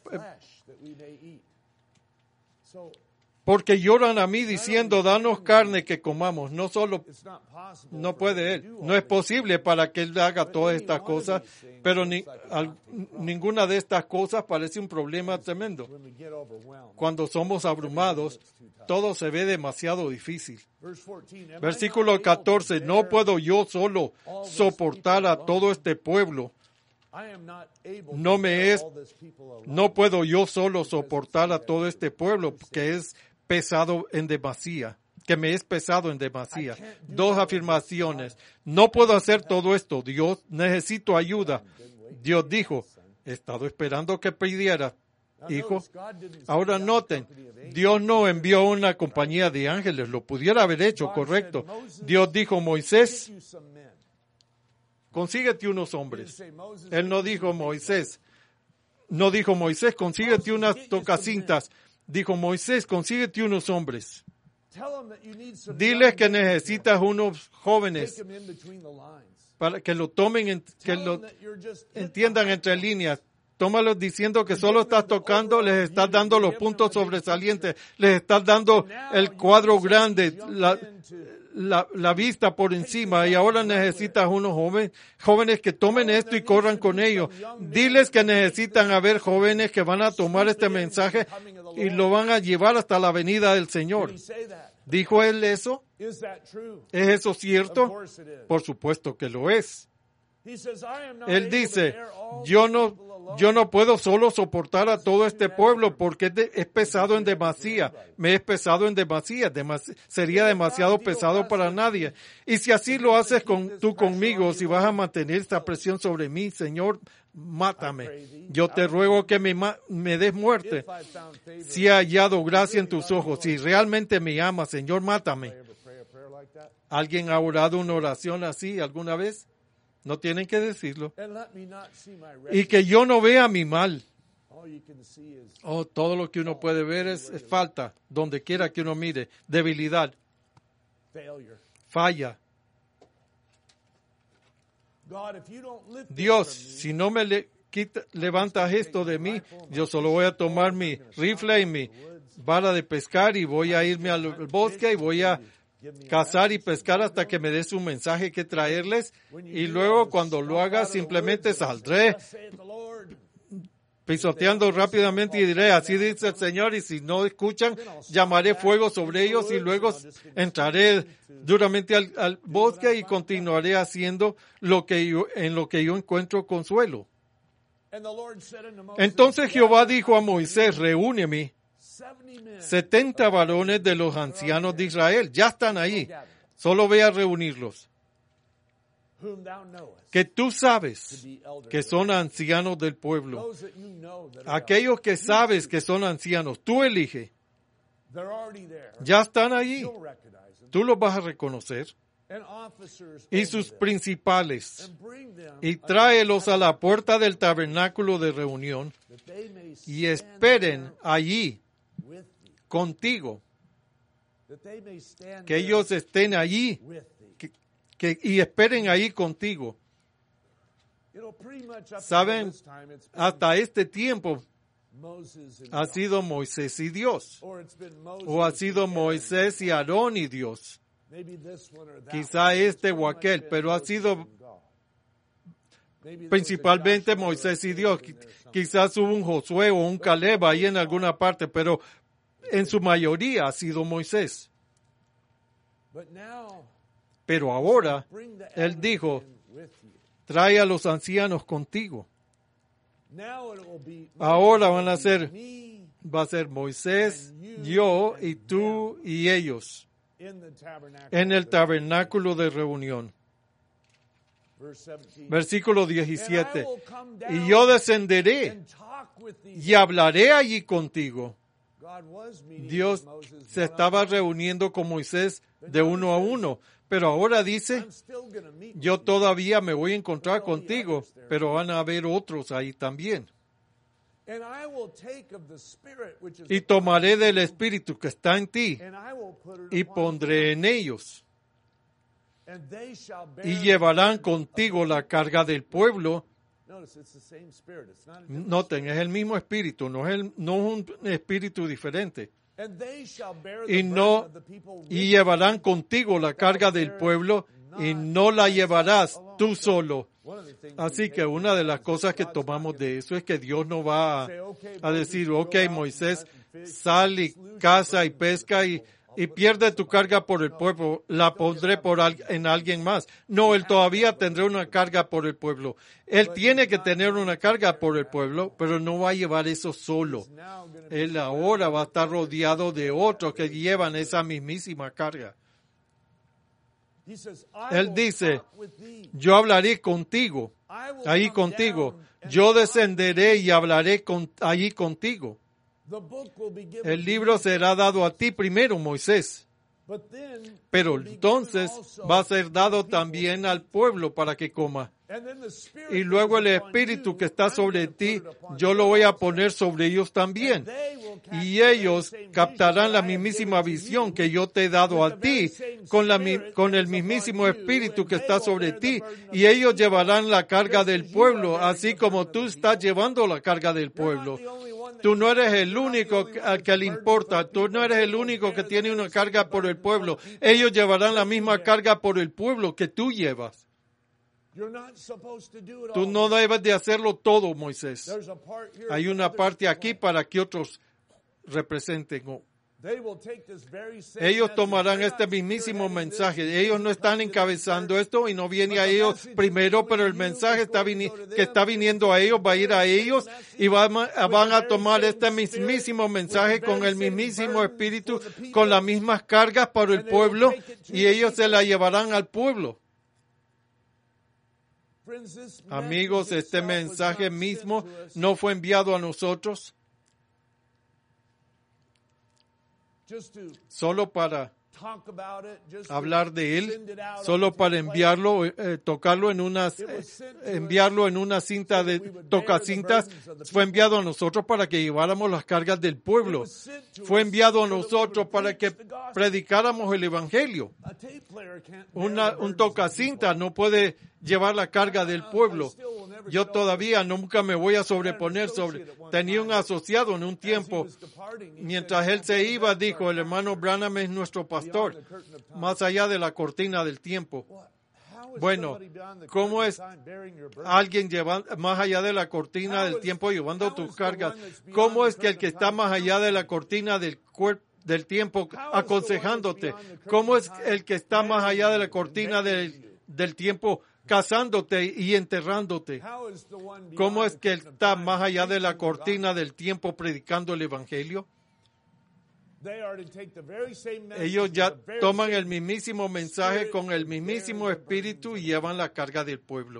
[SPEAKER 1] porque lloran a mí diciendo, danos carne que comamos. No puede Él, no es posible para que Él haga todas estas cosas, pero ninguna de estas cosas parece un problema tremendo. Cuando somos abrumados, todo se ve demasiado difícil. Versículo 14, no puedo yo solo soportar a todo este pueblo. no puedo yo solo soportar a todo este pueblo que es pesado en demasía, que me es pesado en demasía. 2 afirmaciones. No puedo hacer todo esto. Dios, necesito ayuda. Dios dijo, he estado esperando que pidiera, hijo. Ahora noten, Dios no envió una compañía de ángeles, lo pudiera haber hecho, correcto. Dios dijo, Moisés, consíguete unos hombres. Él no dijo Moisés, consíguete unas tocacintas. Dijo Moisés, consíguete unos hombres. Diles que necesitas unos jóvenes para que lo tomen, que lo entiendan entre líneas. Tómalos diciendo que solo estás tocando, les estás dando los puntos sobresalientes, les estás dando el cuadro grande, la vista por encima, y ahora necesitas unos jóvenes que tomen esto y corran con ello. Diles que necesitan haber jóvenes que van a tomar este mensaje y lo van a llevar hasta la venida del Señor. ¿Dijo él eso? ¿Es eso cierto? Por supuesto que lo es. Él dice, yo no puedo solo soportar a todo este pueblo porque es pesado en demasía. Me es pesado en demasía. Sería demasiado pesado para nadie. Y si así lo haces tú conmigo, si vas a mantener esta presión sobre mí, Señor, mátame. Yo te ruego que me des muerte. Si he hallado gracia en tus ojos, si realmente me amas, Señor, mátame. ¿Alguien ha orado una oración así alguna vez? No tienen que decirlo. Y que yo no vea mi mal. Todo lo que uno puede ver es falta, donde quiera que uno mire. Debilidad. Falla. Dios, si no me levantas esto de mí, yo solo voy a tomar mi rifle y mi vara de pescar y voy a irme al bosque y voy a cazar y pescar hasta que me des un mensaje que traerles, y luego cuando lo haga simplemente saldré pisoteando rápidamente y diré, así dice el Señor, y si no escuchan, llamaré fuego sobre ellos y luego entraré duramente al bosque y continuaré haciendo en lo que yo encuentro consuelo. Entonces Jehová dijo a Moisés, reúneme 70 varones de los ancianos de Israel. Ya están ahí. Solo ve a reunirlos. Que tú sabes que son ancianos del pueblo. Aquellos que sabes que son ancianos, tú elige. Ya están allí. Tú los vas a reconocer. Y sus principales. Y tráelos a la puerta del tabernáculo de reunión. Y esperen allí contigo, que ellos estén allí y esperen ahí contigo. Saben, hasta este tiempo ha sido Moisés y Dios, o ha sido Moisés y Aarón y Dios, quizá este o aquel, pero ha sido principalmente Moisés y Dios. Quizás hubo un Josué o un Caleb ahí en alguna parte, pero en su mayoría ha sido Moisés. Pero ahora, él dijo, trae a los ancianos contigo. Ahora va a ser Moisés, yo y tú y ellos en el tabernáculo de reunión. Versículo 17. Y yo descenderé y hablaré allí contigo. Dios se estaba reuniendo con Moisés de uno a uno, pero ahora dice, yo todavía me voy a encontrar contigo, pero van a haber otros ahí también. Y tomaré del Espíritu que está en ti y pondré en ellos. Y llevarán contigo la carga del pueblo. Noten, es el mismo espíritu, no es un espíritu diferente. Y llevarán contigo la carga del pueblo y no la llevarás tú solo. Así que una de las cosas que tomamos de eso es que Dios no va a decir, ok, Moisés, sal y caza y pesca y y pierde tu carga por el pueblo, la pondré en alguien más. No, él todavía tendrá una carga por el pueblo. Él tiene que tener una carga por el pueblo, pero no va a llevar eso solo. Él ahora va a estar rodeado de otros que llevan esa mismísima carga. Él dice, yo hablaré contigo, ahí contigo. Yo descenderé y hablaré allí contigo. El libro será dado a ti primero, Moisés. Pero entonces va a ser dado también al pueblo para que coma. Y luego el Espíritu que está sobre ti, yo lo voy a poner sobre ellos también. Y ellos captarán la mismísima visión que yo te he dado a ti, con el mismísimo Espíritu que está sobre ti. Y ellos llevarán la carga del pueblo, así como tú estás llevando la carga del pueblo. Tú no eres el único al que le importa. Tú no eres el único que tiene una carga por el pueblo. Ellos llevarán la misma carga por el pueblo que tú llevas. Tú no debes de hacerlo todo, Moisés. Hay una parte aquí para que otros representen. Ellos tomarán este mismísimo mensaje. Ellos no están encabezando esto y no viene a ellos primero, pero el mensaje que está viniendo a ellos va a ir a ellos y van a tomar este mismísimo mensaje con el mismísimo espíritu, con las mismas cargas para el pueblo, y ellos se la llevarán al pueblo. Amigos, este mensaje mismo no fue enviado a nosotros solo para hablar de él, solo para enviarlo, tocarlo enviarlo en una cinta de tocacintas. Fue enviado a nosotros para que lleváramos las cargas del pueblo. Fue enviado a nosotros para que predicáramos el evangelio. Un tocacinta no puede llevar la carga del pueblo. Yo todavía nunca me voy a sobreponer tenía un asociado en un tiempo, mientras él se iba, dijo, el hermano Branham es nuestro pastor, más allá de la cortina del tiempo. Bueno, ¿cómo es alguien más allá de la cortina del tiempo llevando tus cargas? ¿Cómo es que el que está más allá de la cortina del tiempo aconsejándote? ¿Cómo es el que está más allá de la cortina del tiempo casándote y enterrándote? ¿Cómo es que está más allá de la cortina del tiempo predicando el evangelio? Ellos ya toman el mismísimo mensaje con el mismísimo espíritu y llevan la carga del pueblo.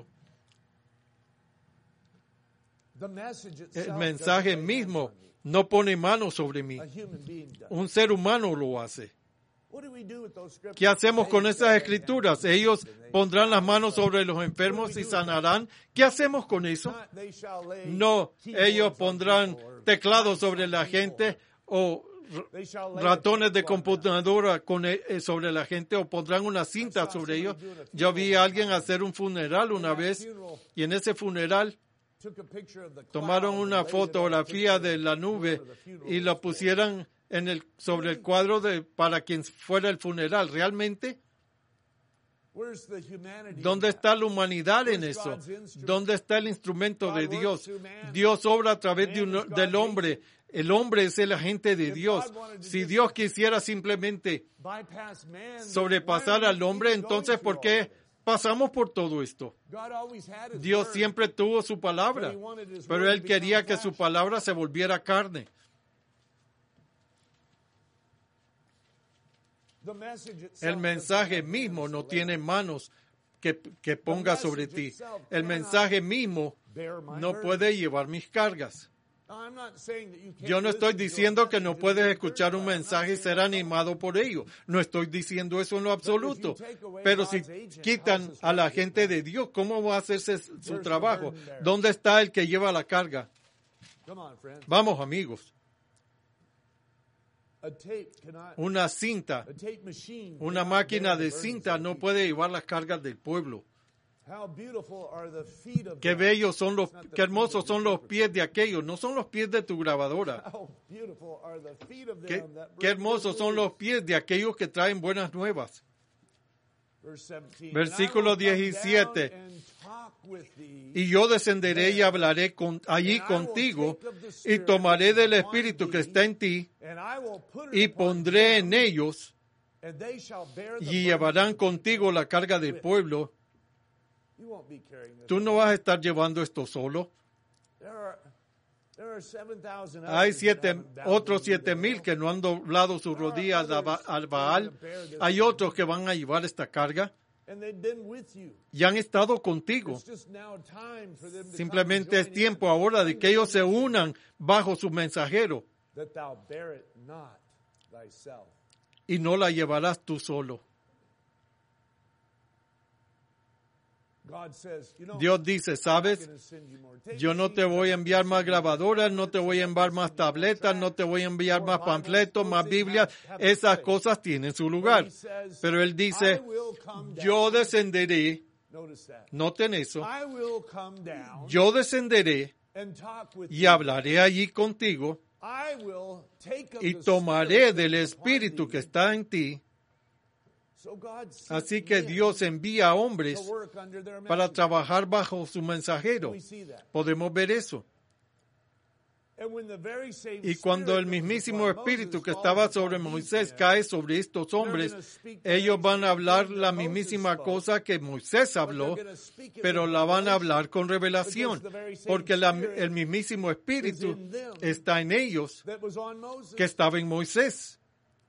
[SPEAKER 1] El mensaje mismo no pone mano sobre mí. Un ser humano lo hace. ¿Qué hacemos con esas escrituras? Ellos pondrán las manos sobre los enfermos y sanarán. ¿Qué hacemos con eso? No, ellos pondrán teclados sobre la gente o ratones de computadora sobre la gente, o pondrán una cinta sobre ellos. Yo vi a alguien hacer un funeral una vez, y en ese funeral tomaron una fotografía de la nube y la pusieron sobre el cuadro para quien fuera el funeral. ¿Realmente? ¿Dónde está la humanidad en eso? ¿Dónde está el instrumento de Dios? Dios obra a través del hombre. El hombre es el agente de Dios. Si Dios quisiera simplemente sobrepasar al hombre, entonces ¿por qué pasamos por todo esto? Dios siempre tuvo su palabra, pero Él quería que su palabra se volviera carne. El mensaje mismo no tiene manos que ponga sobre ti. El mensaje mismo no puede llevar mis cargas. Yo no estoy diciendo que no puedes escuchar un mensaje y ser animado por ello. No estoy diciendo eso en lo absoluto. Pero si quitan a la gente de Dios, ¿cómo va a hacerse su trabajo? ¿Dónde está el que lleva la carga? Vamos, amigos. Una cinta, una máquina de cinta no puede llevar las cargas del pueblo. Qué bellos son qué hermosos son los pies de aquellos, no son los pies de tu grabadora. Qué hermosos son los pies de aquellos que traen buenas nuevas. Versículo 17. Y yo descenderé y hablaré allí contigo, y tomaré del Espíritu que está en ti, y pondré en ellos, y llevarán contigo la carga del pueblo. Tú no vas a estar llevando esto solo. Hay otros 7,000 que no han doblado sus rodillas al Baal. Hay otros que van a llevar esta carga y han estado contigo. Simplemente es tiempo ahora de que ellos se unan bajo su mensajero. Y no la llevarás tú solo. Dios dice, ¿sabes? Yo no te voy a enviar más grabadoras, no te voy a enviar más tabletas, no te voy a enviar más panfletos, más Biblias. Esas cosas tienen su lugar. Pero Él dice, yo descenderé. Noten eso. Yo descenderé y hablaré allí contigo y tomaré del Espíritu que está en ti. Así que Dios envía a hombres para trabajar bajo su mensajero. Podemos ver eso. Y cuando el mismísimo Espíritu que estaba sobre Moisés cae sobre estos hombres, ellos van a hablar la mismísima cosa que Moisés habló, pero la van a hablar con revelación, porque el mismísimo Espíritu está en ellos, que estaba en Moisés.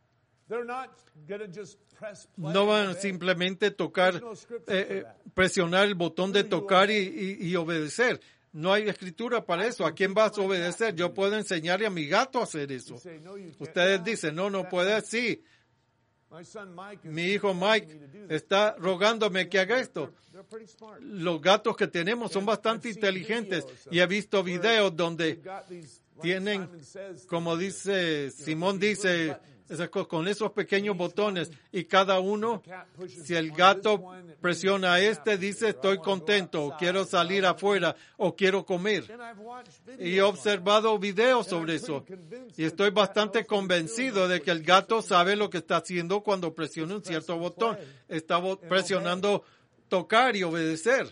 [SPEAKER 1] No van a simplemente tocar, presionar el botón de tocar y obedecer. No hay escritura para eso. ¿A quién vas a obedecer? Yo puedo enseñarle a mi gato a hacer eso. Ustedes dicen, no puede. Sí. Mi hijo Mike está rogándome que haga esto. Los gatos que tenemos son bastante inteligentes y he visto videos donde tienen, como dice Simón dice, con esos pequeños botones y cada uno, si el gato presiona dice estoy contento o quiero salir afuera o quiero comer. Y he observado videos sobre eso y estoy bastante convencido de que el gato sabe lo que está haciendo cuando presiona un cierto botón. Está presionando tocar y obedecer.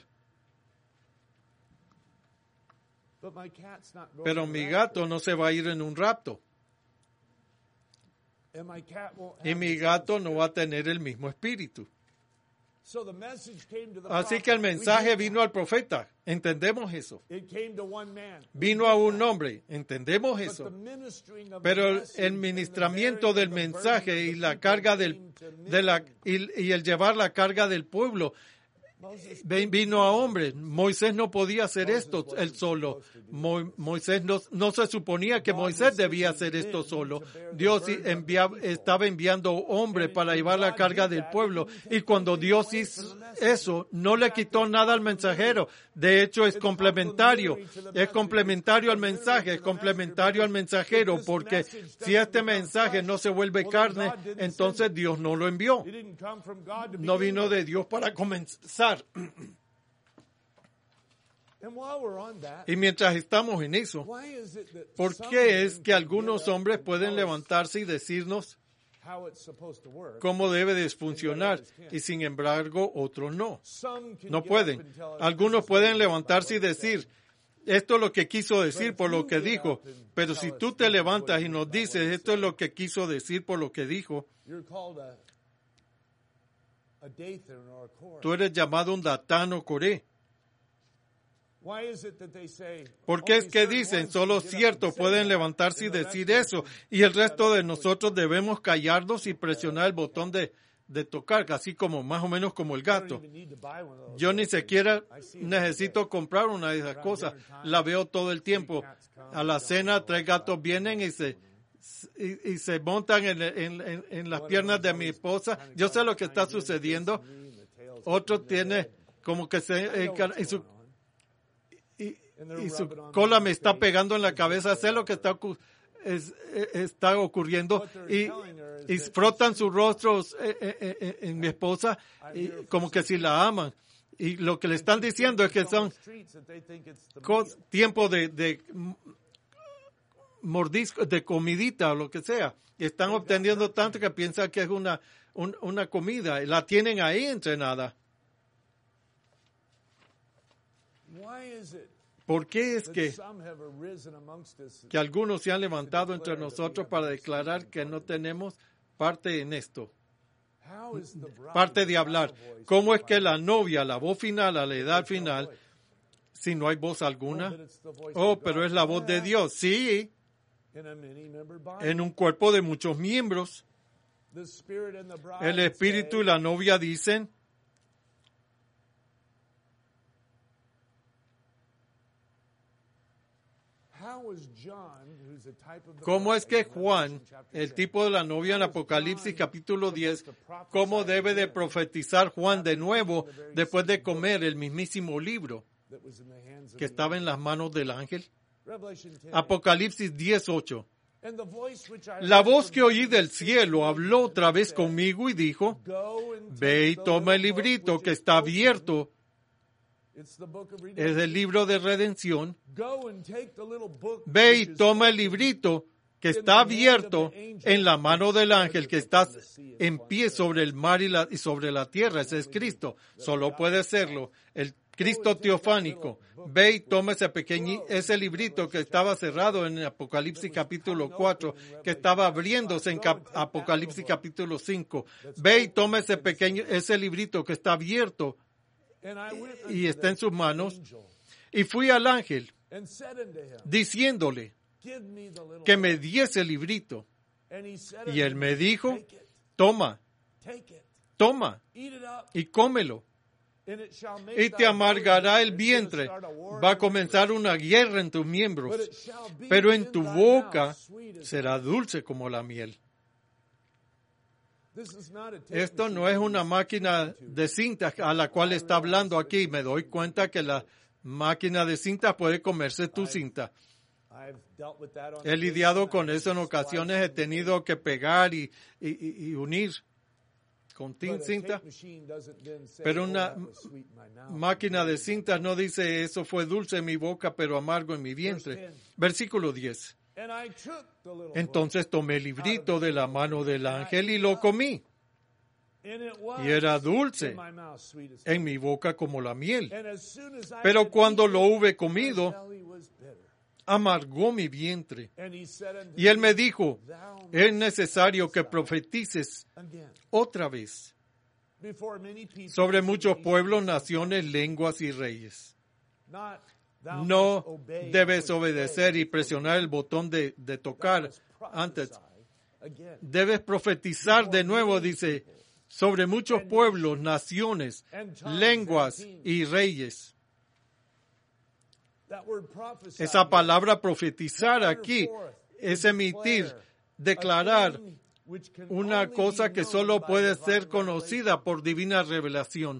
[SPEAKER 1] Pero mi gato no se va a ir en un rapto. Y mi gato no va a tener el mismo espíritu. Así que el mensaje vino al profeta. ¿Entendemos eso? Vino a un hombre. ¿Entendemos eso? Pero el ministramiento del mensaje y la carga y el llevar la carga del pueblo vino a hombres. Moisés no podía hacer esto él solo. Moisés no se suponía que Moisés debía hacer esto solo. Dios estaba enviando hombres para llevar la carga del pueblo. Y cuando Dios hizo eso, no le quitó nada al mensajero. De hecho, es complementario. Es complementario al mensaje, es complementario al mensajero, porque si este mensaje no se vuelve carne, entonces Dios no lo envió. No vino de Dios para comenzar. Y mientras estamos en eso, ¿por qué es que algunos hombres pueden levantarse y decirnos cómo debe de funcionar y sin embargo otros no? No pueden. Algunos pueden levantarse y decir, esto es lo que quiso decir por lo que dijo, pero si tú te levantas y nos dices, esto es lo que quiso decir por lo que dijo, tú eres llamado un Datán o Coré. ¿Por qué es que dicen solo ciertos pueden levantarse y decir eso y el resto de nosotros debemos callarnos y presionar el botón de tocar, así como más o menos como el gato? Yo ni siquiera necesito comprar una de esas cosas, la veo todo el tiempo. A la cena 3 gatos vienen y se montan en las piernas de mi esposa. Yo sé lo que está sucediendo. Otro tiene como que y su cola me está pegando en la cabeza. Sé lo que está ocurriendo y frotan sus rostros en mi esposa y como que si la aman. Y lo que le están diciendo es que son tiempos de mordisco, de comidita o lo que sea. Están obteniendo tanto que piensan que es una comida. La tienen ahí entrenada. ¿Por qué es que algunos se han levantado entre nosotros para declarar que no tenemos parte en esto? Parte de hablar. ¿Cómo es que la novia, la voz final, a la edad final, si no hay voz alguna? Oh, pero es la voz de Dios. Sí, en un cuerpo de muchos miembros. El espíritu y la novia dicen, ¿cómo es que Juan, el tipo de la novia en Apocalipsis capítulo 10, cómo debe de profetizar Juan de nuevo después de comer el mismísimo libro que estaba en las manos del ángel? Apocalipsis 10:8. La voz que oí del cielo habló otra vez conmigo y dijo, ve y toma el librito que está abierto. Es el libro de redención. Ve y toma el librito que está abierto en la mano del ángel que está en pie sobre el mar y sobre la tierra. Ese es Cristo. Solo puede serlo. El Cristo teofánico. Ve y toma ese librito que estaba cerrado en Apocalipsis capítulo 4, que estaba abriéndose en Apocalipsis capítulo 5. Ve y toma ese librito que está abierto y está en sus manos. Y fui al ángel diciéndole que me diese el librito. Y él me dijo, toma y cómelo. Y te amargará el vientre. Va a comenzar una guerra en tus miembros, pero en tu boca será dulce como la miel. Esto no es una máquina de cintas a la cual está hablando aquí. Me doy cuenta que la máquina de cintas puede comerse tu cinta. He lidiado con eso en ocasiones. He tenido que pegar y unir con cinta. Pero una máquina de cintas no dice eso fue dulce en mi boca, pero amargo en mi vientre. Versículo 10. Entonces tomé el librito de la mano del ángel y lo comí. Y era dulce en mi boca como la miel. Pero cuando lo hube comido, amargó mi vientre. Y él me dijo, es necesario que profetices otra vez sobre muchos pueblos, naciones, lenguas y reyes. No debes obedecer y presionar el botón de tocar antes. Debes profetizar de nuevo, dice, sobre muchos pueblos, naciones, lenguas y reyes. Esa palabra profetizar aquí es emitir, declarar una cosa que solo puede ser conocida por divina revelación.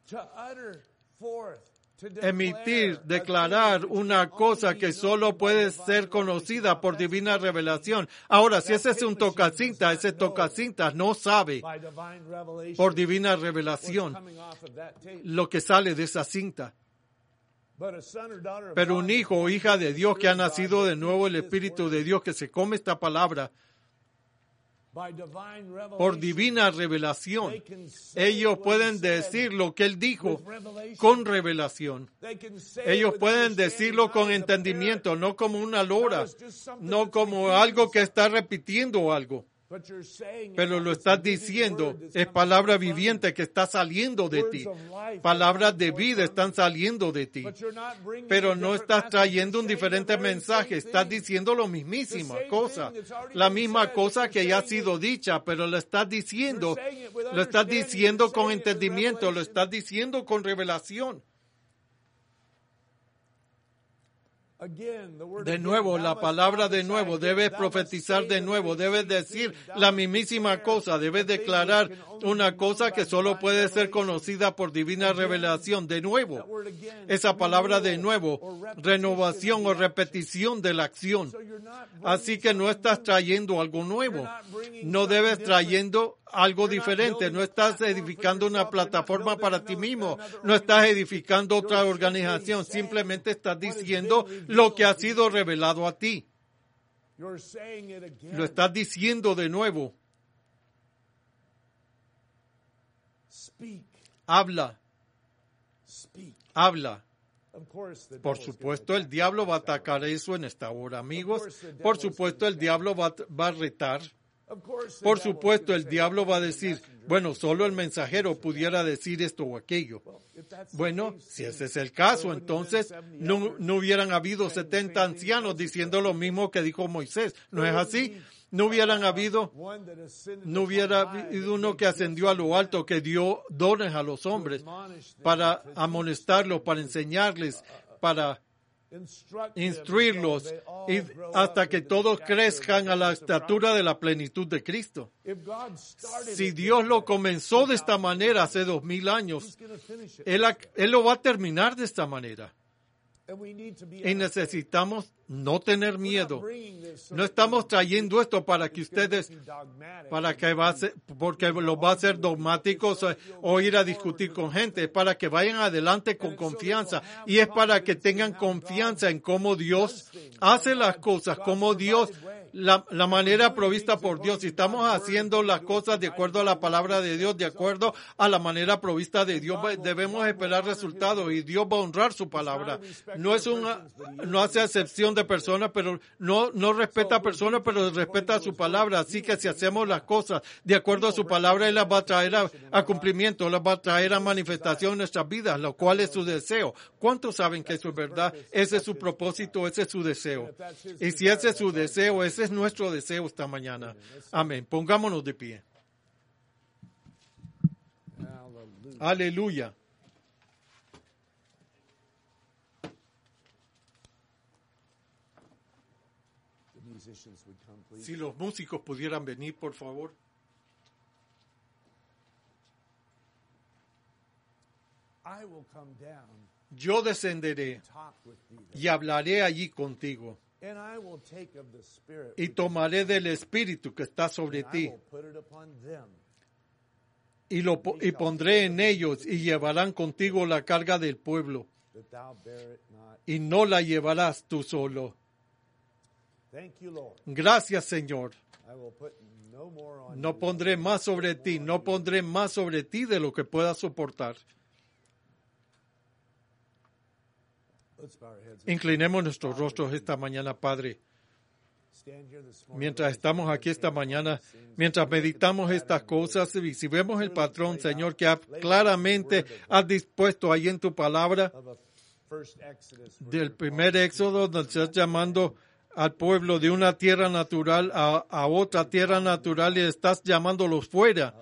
[SPEAKER 1] Emitir, declarar una cosa que solo puede ser conocida por divina revelación. Ahora, si ese es un tocacinta, ese tocacinta no sabe por divina revelación lo que sale de esa cinta. Pero un hijo o hija de Dios que ha nacido de nuevo el Espíritu de Dios, que se come esta palabra por divina revelación, ellos pueden decir lo que Él dijo con revelación. Ellos pueden decirlo con entendimiento, no como una lora, no como algo que está repitiendo algo. Pero lo estás diciendo, es palabra viviente que está saliendo de ti. Palabras de vida están saliendo de ti. Pero no estás trayendo un diferente mensaje, estás diciendo la mismísima cosa. La misma cosa que ya ha sido dicha, pero lo estás diciendo con entendimiento, lo estás diciendo con revelación. De nuevo, la palabra de nuevo, debes profetizar de nuevo, debes decir la mismísima cosa, debes declarar una cosa que solo puede ser conocida por divina revelación. De nuevo, esa palabra de nuevo, renovación o repetición de la acción. Así que no estás trayendo algo nuevo, no debes trayendo algo diferente, no estás edificando una plataforma para ti mismo, no estás edificando otra organización, simplemente estás diciendo lo que ha sido revelado a ti.
[SPEAKER 2] You're saying it again.
[SPEAKER 1] Lo estás diciendo de nuevo.
[SPEAKER 2] Speak.
[SPEAKER 1] Habla,
[SPEAKER 2] Speak.
[SPEAKER 1] habla.
[SPEAKER 2] Of course, the
[SPEAKER 1] Por
[SPEAKER 2] devil's
[SPEAKER 1] supuesto,
[SPEAKER 2] gonna
[SPEAKER 1] el diablo va a
[SPEAKER 2] attack
[SPEAKER 1] atacar eso en esta hora, amigos.
[SPEAKER 2] course, the
[SPEAKER 1] Por
[SPEAKER 2] devil's
[SPEAKER 1] supuesto, el diablo va a retar.
[SPEAKER 2] Of course, the
[SPEAKER 1] Por
[SPEAKER 2] devil's
[SPEAKER 1] supuesto,
[SPEAKER 2] gonna
[SPEAKER 1] el
[SPEAKER 2] say,
[SPEAKER 1] diablo va a
[SPEAKER 2] "Oh, the
[SPEAKER 1] decir,
[SPEAKER 2] messenger."
[SPEAKER 1] bueno, solo el mensajero pudiera decir esto o aquello.
[SPEAKER 2] Well, if that's the
[SPEAKER 1] Bueno,
[SPEAKER 2] case,
[SPEAKER 1] si
[SPEAKER 2] then
[SPEAKER 1] ese es el caso,
[SPEAKER 2] there wouldn't have been
[SPEAKER 1] entonces
[SPEAKER 2] 70
[SPEAKER 1] no
[SPEAKER 2] elders
[SPEAKER 1] hubieran habido
[SPEAKER 2] saying the
[SPEAKER 1] 70
[SPEAKER 2] same thing
[SPEAKER 1] ancianos
[SPEAKER 2] Moses
[SPEAKER 1] diciendo
[SPEAKER 2] said.
[SPEAKER 1] lo mismo que dijo Moisés. ¿No es
[SPEAKER 2] There
[SPEAKER 1] así?
[SPEAKER 2] wouldn't be,
[SPEAKER 1] No hubieran habido,
[SPEAKER 2] one that ascended
[SPEAKER 1] no
[SPEAKER 2] upon
[SPEAKER 1] hubiera
[SPEAKER 2] high
[SPEAKER 1] habido
[SPEAKER 2] that
[SPEAKER 1] uno
[SPEAKER 2] made
[SPEAKER 1] que ascendió a lo
[SPEAKER 2] gifts
[SPEAKER 1] alto, que dio dones a los hombres
[SPEAKER 2] admonish them,
[SPEAKER 1] para
[SPEAKER 2] to
[SPEAKER 1] amonestarlos, para enseñarles, para
[SPEAKER 2] instruct them
[SPEAKER 1] instruirlos
[SPEAKER 2] until they all
[SPEAKER 1] y
[SPEAKER 2] grow
[SPEAKER 1] hasta
[SPEAKER 2] up
[SPEAKER 1] que
[SPEAKER 2] into the
[SPEAKER 1] todos
[SPEAKER 2] stature of the
[SPEAKER 1] crezcan a la
[SPEAKER 2] fullness of
[SPEAKER 1] estatura
[SPEAKER 2] Christ.
[SPEAKER 1] de la plenitud de Cristo.
[SPEAKER 2] If God started
[SPEAKER 1] Si
[SPEAKER 2] it
[SPEAKER 1] Dios
[SPEAKER 2] this
[SPEAKER 1] lo
[SPEAKER 2] way,
[SPEAKER 1] comenzó de esta manera hace 2000 años,
[SPEAKER 2] He's gonna finish it
[SPEAKER 1] Él,
[SPEAKER 2] this way.
[SPEAKER 1] él lo va a terminar de esta manera.
[SPEAKER 2] And we need to be
[SPEAKER 1] Y necesitamos no tener
[SPEAKER 2] We're not
[SPEAKER 1] miedo.
[SPEAKER 2] bringing this so
[SPEAKER 1] No
[SPEAKER 2] that
[SPEAKER 1] estamos
[SPEAKER 2] we-
[SPEAKER 1] trayendo esto para que
[SPEAKER 2] it's gonna
[SPEAKER 1] ustedes,
[SPEAKER 2] make you dogmatic
[SPEAKER 1] para
[SPEAKER 2] and
[SPEAKER 1] que va a ser, porque los va a hacer dogmáticos o ir a discutir con gente, es para que vayan adelante con confianza y es para que tengan confianza en cómo Dios hace las cosas, cómo Dios, la manera provista por Dios. Si estamos haciendo las cosas de acuerdo a la palabra de Dios, de acuerdo a la manera provista de Dios, debemos esperar resultados y Dios va a honrar su palabra. No es no hace excepción de personas, pero no respeta a personas, pero respeta su palabra. Así que si hacemos las cosas de acuerdo a su palabra, Él las va a traer a cumplimiento, las va a traer a manifestación en nuestras vidas, lo cual es su deseo. ¿Cuántos saben que eso es verdad? Ese es su propósito, ese es su deseo. Y si ese es su deseo, ese es nuestro deseo esta mañana. Amén. Pongámonos de pie.
[SPEAKER 2] Hallelujah.
[SPEAKER 1] Aleluya.
[SPEAKER 2] The musicians would come, please.
[SPEAKER 1] Si los músicos pudieran venir, por favor.
[SPEAKER 2] I will come down
[SPEAKER 1] Yo descenderé
[SPEAKER 2] and talk with thee there.
[SPEAKER 1] y hablaré allí contigo.
[SPEAKER 2] And I will take of the Spirit
[SPEAKER 1] Y
[SPEAKER 2] which
[SPEAKER 1] tomaré del Espíritu que está sobre
[SPEAKER 2] and I
[SPEAKER 1] ti
[SPEAKER 2] will put it upon them.
[SPEAKER 1] y pondré en ellos y llevarán contigo la carga del pueblo
[SPEAKER 2] That thou bear it not.
[SPEAKER 1] y no la llevarás tú solo.
[SPEAKER 2] Thank you, Lord.
[SPEAKER 1] Gracias, Señor.
[SPEAKER 2] I will put no more on
[SPEAKER 1] No
[SPEAKER 2] you.
[SPEAKER 1] pondré más sobre ti, no pondré más sobre ti de lo que puedas soportar.
[SPEAKER 2] Let's bow our heads.
[SPEAKER 1] Inclinemos nuestros rostros esta mañana, Padre.
[SPEAKER 2] Stand here this morning.
[SPEAKER 1] Mientras estamos aquí esta mañana, mientras meditamos estas cosas, y si vemos el patrón, Señor, que claramente has dispuesto ahí en tu palabra,
[SPEAKER 2] Of a first Exodus, where
[SPEAKER 1] del
[SPEAKER 2] you're
[SPEAKER 1] primer éxodo, donde estás llamando al pueblo de una tierra natural a otra tierra natural y estás llamándolos fuera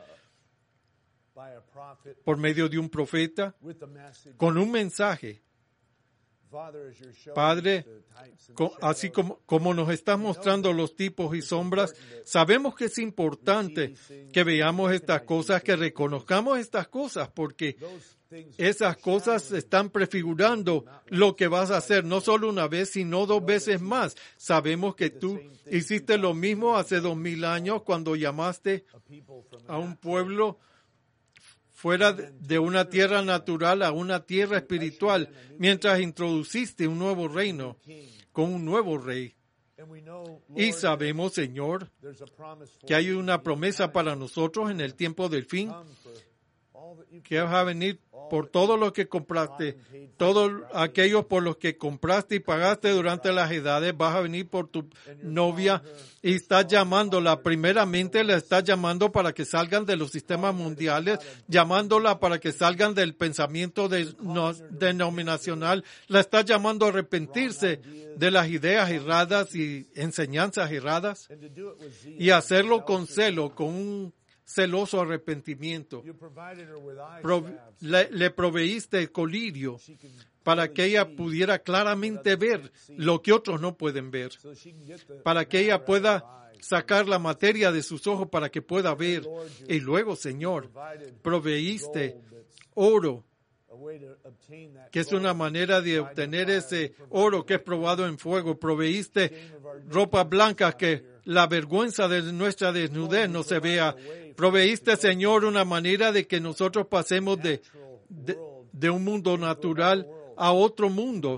[SPEAKER 2] by a prophet
[SPEAKER 1] por medio de un profeta
[SPEAKER 2] with a message.
[SPEAKER 1] con un mensaje.
[SPEAKER 2] Father, as you're showing
[SPEAKER 1] Padre,
[SPEAKER 2] us the types and
[SPEAKER 1] así
[SPEAKER 2] shadows,
[SPEAKER 1] como nos estás mostrando los tipos y sombras, sabemos que es importante que veamos estas cosas, que reconozcamos estas cosas, porque
[SPEAKER 2] those things
[SPEAKER 1] esas cosas están prefigurando lo que vas a hacer, no solo una vez, sino 2 veces más. Sabemos que tú hiciste lo mismo hace 2000 años cuando llamaste
[SPEAKER 2] a people from
[SPEAKER 1] a un pueblo fuera de una tierra natural a una tierra espiritual, mientras introduciste un nuevo reino con un nuevo rey.
[SPEAKER 2] and we know,
[SPEAKER 1] Y
[SPEAKER 2] Lord,
[SPEAKER 1] sabemos, Señor,
[SPEAKER 2] there's a promise for
[SPEAKER 1] que hay
[SPEAKER 2] you
[SPEAKER 1] una promesa para nosotros en el tiempo del fin,
[SPEAKER 2] come for all that you've
[SPEAKER 1] que vas a venir por todo lo que compraste, todos aquellos por los que compraste y pagaste durante las edades, vas a venir por tu novia y estás llamándola, primeramente la estás llamando para que salgan de los sistemas mundiales, llamándola para que salgan del pensamiento denominacional, la estás llamando a arrepentirse de las ideas erradas y enseñanzas erradas
[SPEAKER 2] and to do it with zeal.
[SPEAKER 1] y hacerlo con celo, con un celoso arrepentimiento.
[SPEAKER 2] You provided her with eye
[SPEAKER 1] Le proveíste el colirio
[SPEAKER 2] she can,
[SPEAKER 1] para que ella pudiera claramente ver lo que otros no pueden ver,
[SPEAKER 2] so she can get the
[SPEAKER 1] para que ella pueda sacar la materia de sus ojos para que pueda ver. Y luego, Señor,
[SPEAKER 2] provided
[SPEAKER 1] proveíste
[SPEAKER 2] gold that's
[SPEAKER 1] oro,
[SPEAKER 2] a way to obtain that
[SPEAKER 1] que es
[SPEAKER 2] gold.
[SPEAKER 1] una manera de obtener ese oro que es probado en fuego. Proveíste ropa blanca que la vergüenza de nuestra desnudez no se vea. Proveíste, Señor, una manera de que nosotros pasemos de un mundo natural a otro mundo,
[SPEAKER 2] Body change.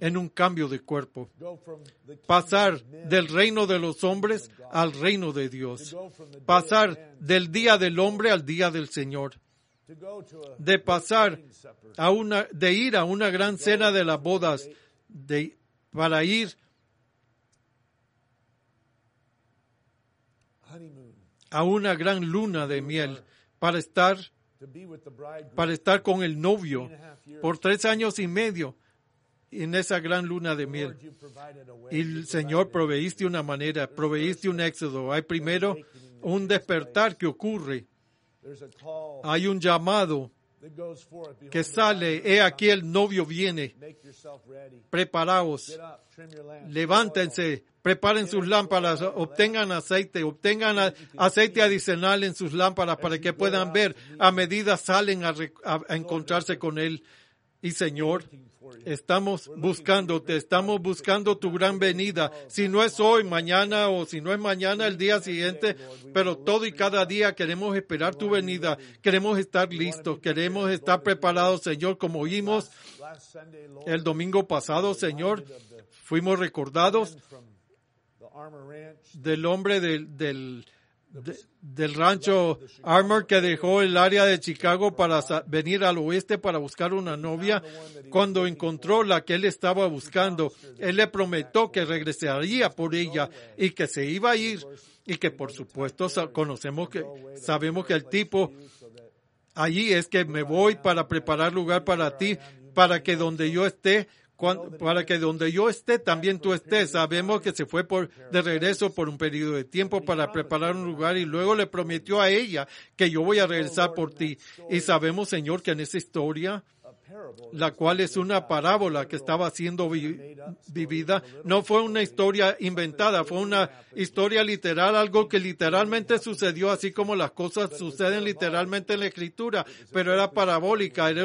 [SPEAKER 1] en un cambio de cuerpo.
[SPEAKER 2] Go from the kingdom
[SPEAKER 1] Pasar
[SPEAKER 2] of men
[SPEAKER 1] del reino de los hombres al reino de Dios. Pasar del día del hombre al día del Señor.
[SPEAKER 2] to go to a
[SPEAKER 1] De pasar
[SPEAKER 2] wedding supper.
[SPEAKER 1] de ir a una gran cena de las bodas, para ir
[SPEAKER 2] Honeymoon.
[SPEAKER 1] a una gran luna de miel, para estar
[SPEAKER 2] To be with the bridegroom.
[SPEAKER 1] para estar con el novio
[SPEAKER 2] 3.5 years.
[SPEAKER 1] por 3 años y medio en esa gran luna de miel.
[SPEAKER 2] Lord, you provided a way.
[SPEAKER 1] Y el Señor proveíste una manera, proveíste un éxodo. Hay primero un despertar que ocurre.
[SPEAKER 2] There's a call
[SPEAKER 1] Hay un llamado
[SPEAKER 2] that goes forth. Behold,
[SPEAKER 1] que
[SPEAKER 2] the
[SPEAKER 1] sale.
[SPEAKER 2] bridegroom
[SPEAKER 1] He aquí
[SPEAKER 2] cometh.
[SPEAKER 1] el novio viene.
[SPEAKER 2] Make yourself ready.
[SPEAKER 1] Preparaos.
[SPEAKER 2] Get up, trim your lamps.
[SPEAKER 1] Levántense, preparen sus lámparas, obtengan aceite aceite adicional en sus lámparas para que puedan ver a medida salen a encontrarse con Él. Y Señor, estamos buscándote, estamos buscando tu gran venida. Si no es hoy, mañana, o si no es mañana, el día siguiente, pero todo y cada día queremos esperar tu venida. Queremos estar listos, queremos estar preparados, Señor, como oímos
[SPEAKER 2] Last Sunday, Lord,
[SPEAKER 1] el domingo pasado, Señor. Fuimos recordados
[SPEAKER 2] from the Armor Ranch,
[SPEAKER 1] del hombre del rancho Armour que dejó el área de Chicago para venir al oeste para buscar una novia. Cuando encontró la que él estaba buscando, él le prometió que regresaría por ella y que se iba a ir, y que por supuesto sabemos que el tipo allí es que me voy para preparar lugar para ti, para que donde yo esté también tú estés. Sabemos que se fue de regreso por un periodo de tiempo para preparar un lugar, y luego le prometió a ella que yo voy a regresar por ti. Y sabemos, Señor, que en esa historia,
[SPEAKER 2] a parable,
[SPEAKER 1] la cual es una parábola que estaba siendo vivida, no fue una historia inventada, fue una historia literal, algo que literalmente sucedió, así como las cosas suceden literalmente en la Escritura, pero era parabólica, era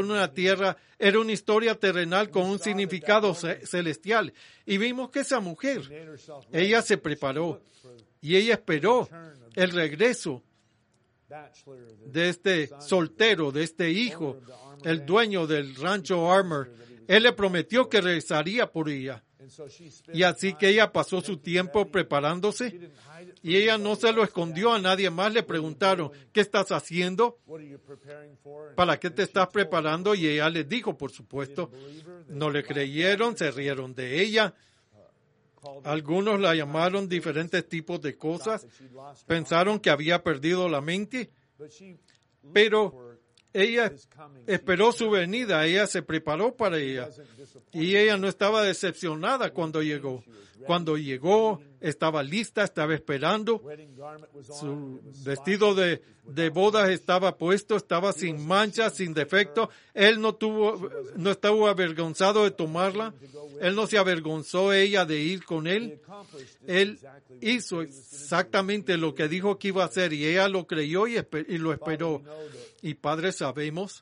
[SPEAKER 1] una historia terrenal con un significado celestial. Y vimos que esa mujer,
[SPEAKER 2] made herself
[SPEAKER 1] ella se preparó y ella esperó el regreso
[SPEAKER 2] bachelor,
[SPEAKER 1] de este soltero, de este hijo, el dueño del rancho Armour. Él le prometió que regresaría por ella.
[SPEAKER 2] and so she spent
[SPEAKER 1] Y así que ella pasó su tiempo preparándose, y ella no se lo escondió a nadie más. Le preguntaron, ¿qué estás haciendo?
[SPEAKER 2] what are you preparing for? And
[SPEAKER 1] ¿Para qué te estás preparando? Y ella les dijo, por supuesto,
[SPEAKER 2] believer that
[SPEAKER 1] no le creyeron, se rieron de ella.
[SPEAKER 2] called
[SPEAKER 1] Algunos la llamaron diferentes tipos de cosas.
[SPEAKER 2] that she'd lost her
[SPEAKER 1] Pensaron que había perdido la mente,
[SPEAKER 2] but she
[SPEAKER 1] pero
[SPEAKER 2] for
[SPEAKER 1] ella
[SPEAKER 2] his coming.
[SPEAKER 1] esperó su venida, ella se preparó para ella.
[SPEAKER 2] Wasn't disappointed.
[SPEAKER 1] Y ella no estaba decepcionada cuando llegó. Cuando llegó, estaba lista, estaba esperando.
[SPEAKER 2] Wedding garment was on.
[SPEAKER 1] Su
[SPEAKER 2] It was
[SPEAKER 1] vestido de bodas estaba puesto, estaba sin manchas, sin defecto. Él no estuvo avergonzado de tomarla. Él no se avergonzó ella de ir con
[SPEAKER 2] He
[SPEAKER 1] él.
[SPEAKER 2] accomplished
[SPEAKER 1] Él
[SPEAKER 2] exactly what
[SPEAKER 1] hizo
[SPEAKER 2] he was gonna do.
[SPEAKER 1] exactamente lo que dijo que iba a hacer, y ella lo creyó y lo esperó.
[SPEAKER 2] We know that
[SPEAKER 1] Y Padre, sabemos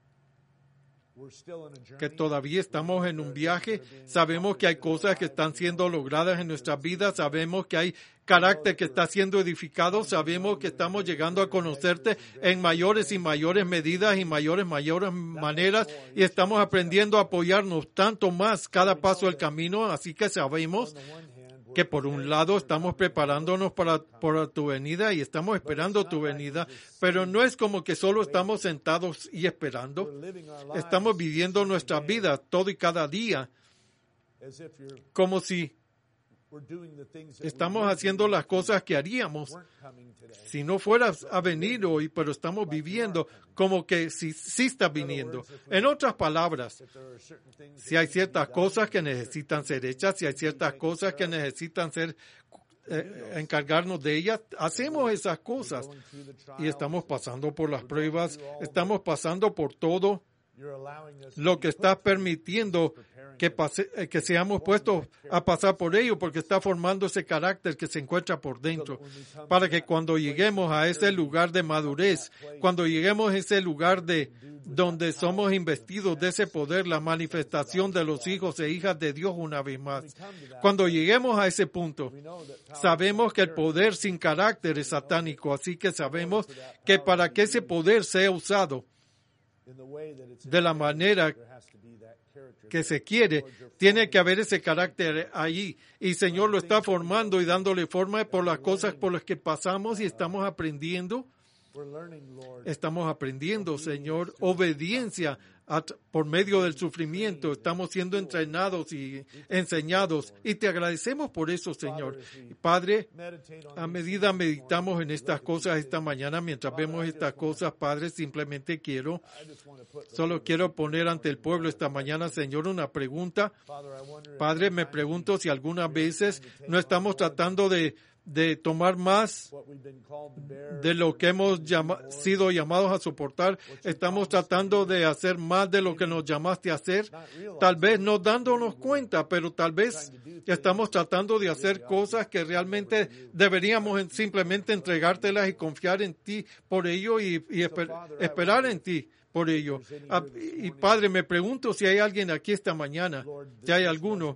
[SPEAKER 2] we're still in a journey.
[SPEAKER 1] que todavía estamos en un viaje. Sabemos que hay cosas que están siendo logradas en nuestras vidas. Sabemos que hay carácter que está siendo edificado. Sabemos que estamos llegando a conocerte en mayores y mayores medidas y mayores maneras. Y estamos aprendiendo a apoyarnos tanto más cada paso del camino. Así que sabemos
[SPEAKER 2] On the one hand, we're
[SPEAKER 1] que por un lado estamos preparándonos para tu venida y estamos esperando tu venida, pero no es como que solo estamos sentados y esperando.
[SPEAKER 2] living our lives
[SPEAKER 1] Estamos viviendo nuestras vidas todo y cada día,
[SPEAKER 2] as if
[SPEAKER 1] como si
[SPEAKER 2] we're doing the things that
[SPEAKER 1] estamos haciendo las cosas que haríamos
[SPEAKER 2] weren't coming today.
[SPEAKER 1] si no fueras a venir hoy, pero estamos viviendo como que sí está viniendo. En otras palabras,
[SPEAKER 2] That there are certain things
[SPEAKER 1] si hay ciertas cosas que necesitan ser hechas, si hay ciertas cosas que necesitan ser encargarnos de ellas, hacemos esas cosas.
[SPEAKER 2] going through the trials.
[SPEAKER 1] Y estamos pasando por las pruebas, estamos pasando por todo
[SPEAKER 2] You're allowing us
[SPEAKER 1] lo
[SPEAKER 2] to
[SPEAKER 1] que
[SPEAKER 2] be
[SPEAKER 1] está
[SPEAKER 2] put
[SPEAKER 1] permitiendo que seamos puestos a pasar por ello, porque está formando ese carácter que se encuentra por dentro, para que cuando lleguemos a ese lugar de madurez, cuando lleguemos a ese lugar de donde somos investidos de ese poder, la manifestación de los hijos e hijas de Dios una vez más. Cuando lleguemos a ese punto,
[SPEAKER 2] we know that power
[SPEAKER 1] sabemos que el poder sin carácter es satánico, así que sabemos que para que ese poder sea usado
[SPEAKER 2] in the way that it's
[SPEAKER 1] de la manera
[SPEAKER 2] there has to be that
[SPEAKER 1] que se quiere, tiene que haber ese carácter ahí. Y Señor lo está formando y dándole forma por las cosas por las que pasamos y estamos aprendiendo. Estamos aprendiendo, Señor, obediencia por medio del sufrimiento. Estamos siendo entrenados y enseñados. Y te agradecemos por eso, Señor. Padre, a medida meditamos en estas cosas esta mañana, mientras vemos estas cosas, Padre, simplemente solo quiero poner ante el pueblo esta mañana, Señor, una pregunta. Padre, me pregunto si algunas veces no estamos tratando de tomar más de lo que hemos sido llamados a soportar. Estamos tratando de hacer más de lo que nos llamaste a hacer, tal vez no dándonos cuenta, pero tal vez estamos tratando de hacer cosas que realmente deberíamos simplemente entregártelas y confiar en ti por ello y esperar en ti por ello. Y Padre, me pregunto si hay alguien aquí esta mañana, si hay alguno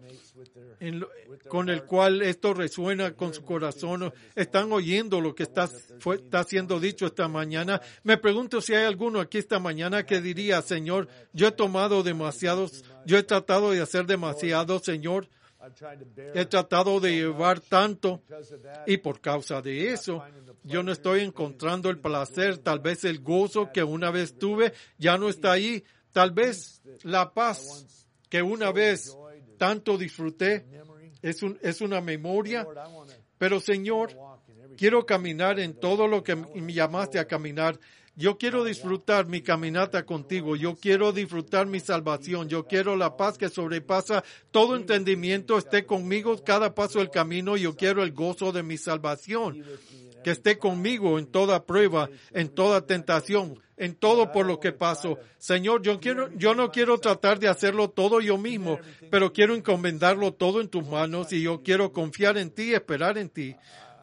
[SPEAKER 1] con el cual esto resuena con su corazón, están oyendo lo que está siendo dicho esta mañana. Me pregunto si hay alguno aquí esta mañana que diría, Señor, yo he tomado demasiados, yo he tratado de hacer demasiado, Señor. He tratado de llevar tanto y por causa de eso yo no estoy encontrando el placer, tal vez el gozo que una vez tuve ya no está ahí, tal vez la paz que una vez tanto disfruté es una memoria, pero Señor, quiero caminar en todo lo que me llamaste a caminar. Yo quiero disfrutar mi caminata contigo. Yo quiero disfrutar mi salvación. Yo quiero la paz que sobrepasa todo entendimiento. Esté conmigo cada paso del camino. Yo quiero el gozo de mi salvación. Que esté conmigo en toda prueba, en toda tentación, en todo por lo que paso. Señor, yo no quiero tratar de hacerlo todo yo mismo, pero quiero encomendarlo todo en tus manos y yo quiero confiar en ti y esperar en ti.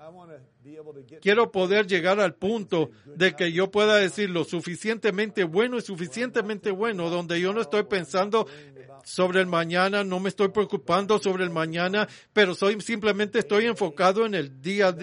[SPEAKER 1] Quiero poder llegar al punto de que yo pueda decir lo suficientemente bueno y suficientemente bueno, donde yo no estoy pensando sobre el mañana, no me estoy preocupando sobre el mañana, pero simplemente estoy enfocado en el día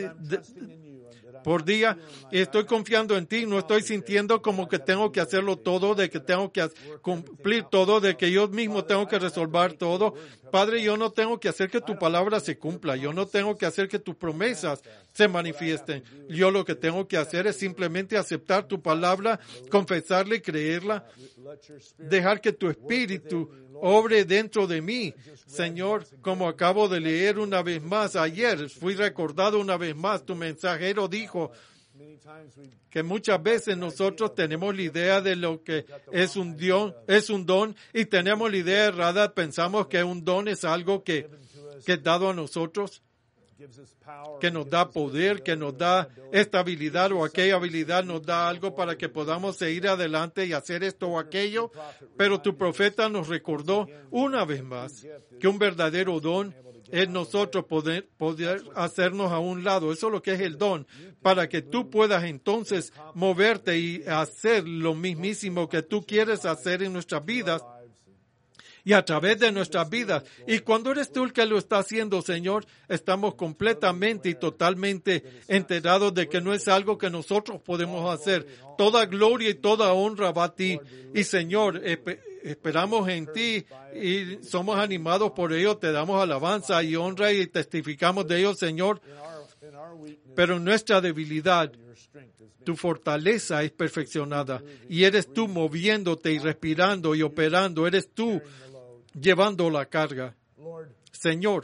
[SPEAKER 1] por día y estoy confiando en ti, no estoy sintiendo como que tengo que hacerlo todo, de que tengo que cumplir todo, de que yo mismo tengo que resolver todo. Padre, yo no tengo que hacer que tu palabra se cumpla, yo no tengo que hacer que tus promesas se manifiesten. Yo lo que tengo que hacer es simplemente aceptar tu palabra, confesarla y creerla, dejar que tu espíritu obre dentro de mí. Señor, como acabo de leer una vez más ayer, fui recordado una vez más, tu mensajero dijo que muchas veces nosotros tenemos la idea de lo que es un don y tenemos la idea errada, pensamos que un don es algo que es dado a nosotros, que nos da poder, que nos da estabilidad o aquella habilidad, nos da algo para que podamos seguir adelante y hacer esto o aquello. Pero tu profeta nos recordó una vez más que un verdadero don es nosotros poder hacernos a un lado. Eso es lo que es el don, para que tú puedas entonces moverte y hacer lo mismísimo que tú quieres hacer en nuestras vidas y a través de nuestras vidas. Y cuando eres tú el que lo está haciendo, Señor, estamos completamente y totalmente enterados de que no es algo que nosotros podemos hacer. Toda gloria y toda honra va a ti. Y Señor, esperamos en ti y somos animados por ello. Te damos alabanza y honra y testificamos de ello, Señor. Pero en nuestra debilidad, tu fortaleza es perfeccionada y eres tú moviéndote y respirando y operando. Eres tú llevando la carga. Señor,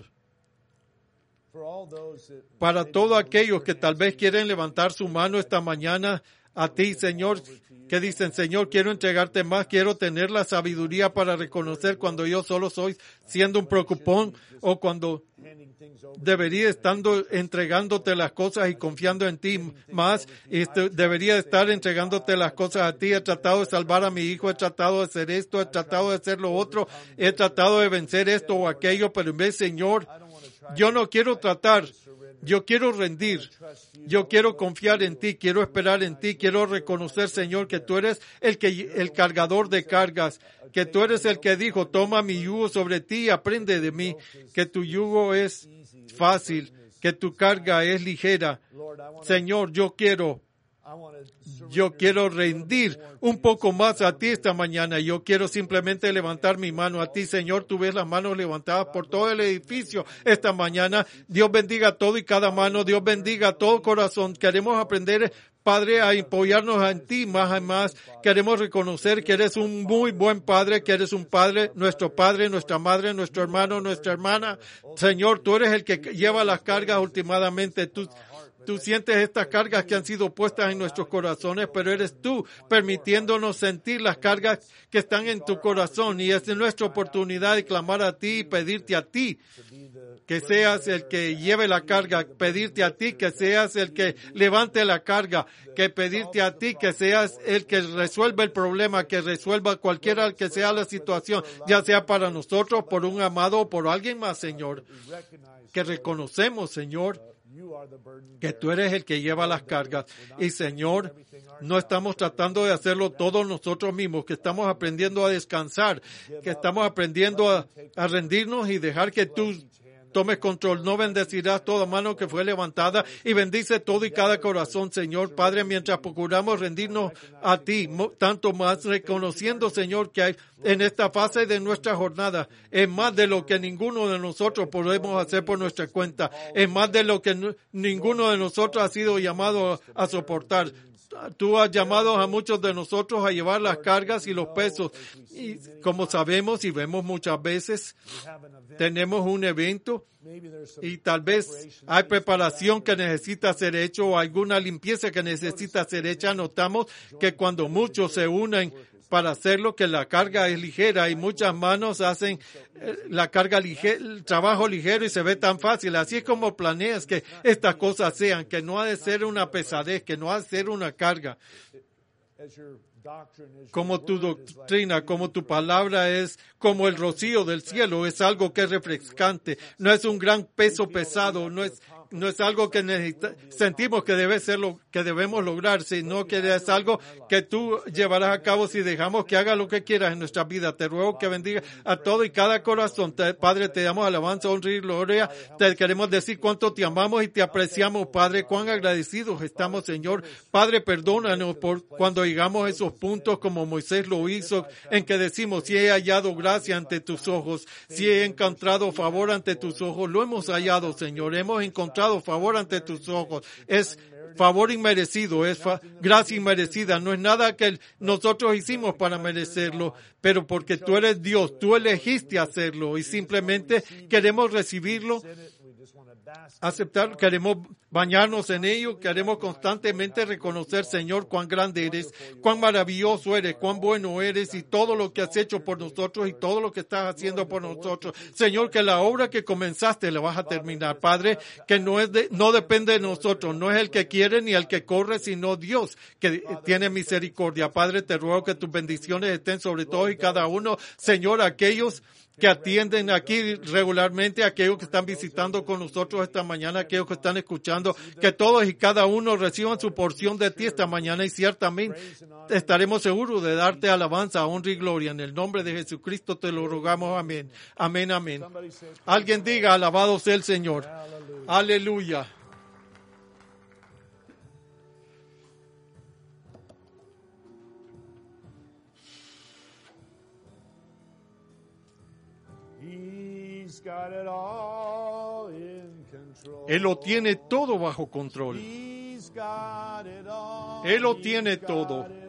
[SPEAKER 1] para todos aquellos que tal vez quieren levantar su mano esta mañana a ti, Señor, que dicen, Señor, quiero entregarte más, quiero tener la sabiduría para reconocer cuando yo solo soy siendo un preocupón o cuando debería estar entregándote las cosas y confiando en ti más. Debería estar entregándote las cosas a ti. He tratado de salvar a mi hijo, he tratado de hacer esto, he tratado de hacer lo otro, he tratado de vencer esto o aquello, pero en vez, Señor, yo no quiero tratar. Yo quiero rendir, yo quiero confiar en ti, quiero esperar en ti, quiero reconocer, Señor, que tú eres el cargador de cargas, que tú eres el que dijo, toma mi yugo sobre ti y aprende de mí, que tu yugo es fácil, que tu carga es ligera. Señor, yo quiero Yo quiero rendir un poco más a ti esta mañana. Yo quiero simplemente levantar mi mano a ti, Señor. Tú ves las manos levantadas por todo el edificio esta mañana. Dios bendiga todo y cada mano. Dios bendiga todo corazón. Queremos aprender, Padre, a apoyarnos en ti más y más. Queremos reconocer que eres un muy buen Padre, que eres un Padre, nuestra madre, nuestro hermano, nuestra hermana. Señor, tú eres el que lleva las cargas últimamente. Tú sientes estas cargas que han sido puestas en nuestros corazones, pero eres tú permitiéndonos sentir las cargas que están en tu corazón. Y es nuestra oportunidad de clamar a ti y pedirte a ti que seas el que lleve la carga, pedirte a ti que seas el que levante la carga, que pedirte a ti que seas el que resuelva el problema, que resuelva cualquiera que sea la situación, ya sea para nosotros, por un amado o por alguien más, Señor. Que reconocemos, Señor, que tú eres el que lleva las cargas. Y, Señor, no estamos tratando de hacerlo todos nosotros mismos, que estamos aprendiendo a descansar, que estamos aprendiendo a rendirnos y dejar que tú tomes control. No bendecirás toda mano que fue levantada y bendice todo y cada corazón, Señor. Padre, mientras procuramos rendirnos a ti, tanto más reconociendo, Señor, que hay en esta fase de nuestra jornada es más de lo que ninguno de nosotros podemos hacer por nuestra cuenta. Es más de lo que ninguno de nosotros ha sido llamado a soportar. Tú has llamado a muchos de nosotros a llevar las cargas y los pesos. Y como sabemos y vemos muchas veces, tenemos un evento y tal vez hay preparación que necesita ser hecho o alguna limpieza que necesita ser hecha. Notamos que cuando muchos se unen para hacerlo, que la carga es ligera y muchas manos hacen la carga ligera, el trabajo ligero y se ve tan fácil. Así es como planeas que estas cosas sean, que no ha de ser una pesadez, que no ha de ser una carga. Como tu doctrina, como tu palabra es como el rocío del cielo, es algo que es refrescante, no es un gran peso pesado, no es algo que sentimos que debe ser lo que debemos lograr, sino que es algo que tú llevarás a cabo si dejamos que haga lo que quieras en nuestra vida. Te ruego que bendiga a todo y cada corazón. Padre, te damos alabanza, honra y gloria. Te queremos decir cuánto te amamos y te apreciamos, Padre, cuán agradecidos estamos, Señor. Padre, perdónanos por cuando llegamos a esos puntos como Moisés lo hizo, en que decimos, si he hallado gracia ante tus ojos, si he encontrado favor ante tus ojos, lo hemos hallado, Señor, hemos encontrado favor ante tus ojos. Es favor inmerecido, es gracia inmerecida, no es nada que nosotros hicimos para merecerlo, pero porque tú eres Dios, tú elegiste hacerlo y simplemente queremos recibirlo, aceptar, queremos bañarnos en ello, queremos constantemente reconocer, Señor, cuán grande eres, cuán maravilloso eres, cuán bueno eres y todo lo que has hecho por nosotros y todo lo que estás haciendo por nosotros. Señor, que la obra que comenzaste la vas a terminar, Padre, que no depende de nosotros, no es el que quiere ni el que corre, sino Dios que tiene misericordia. Padre, te ruego que tus bendiciones estén sobre todos y cada uno, Señor, aquellos que atienden aquí regularmente, aquellos que están visitando con nosotros esta mañana, aquellos que están escuchando, que todos y cada uno reciban su porción de ti esta mañana y ciertamente estaremos seguros de darte alabanza, honra y gloria. En el nombre de Jesucristo te lo rogamos. Amén. Amén, amén. Alguien diga, alabado sea el Señor. Aleluya. Él lo tiene todo bajo control. Él lo tiene todo.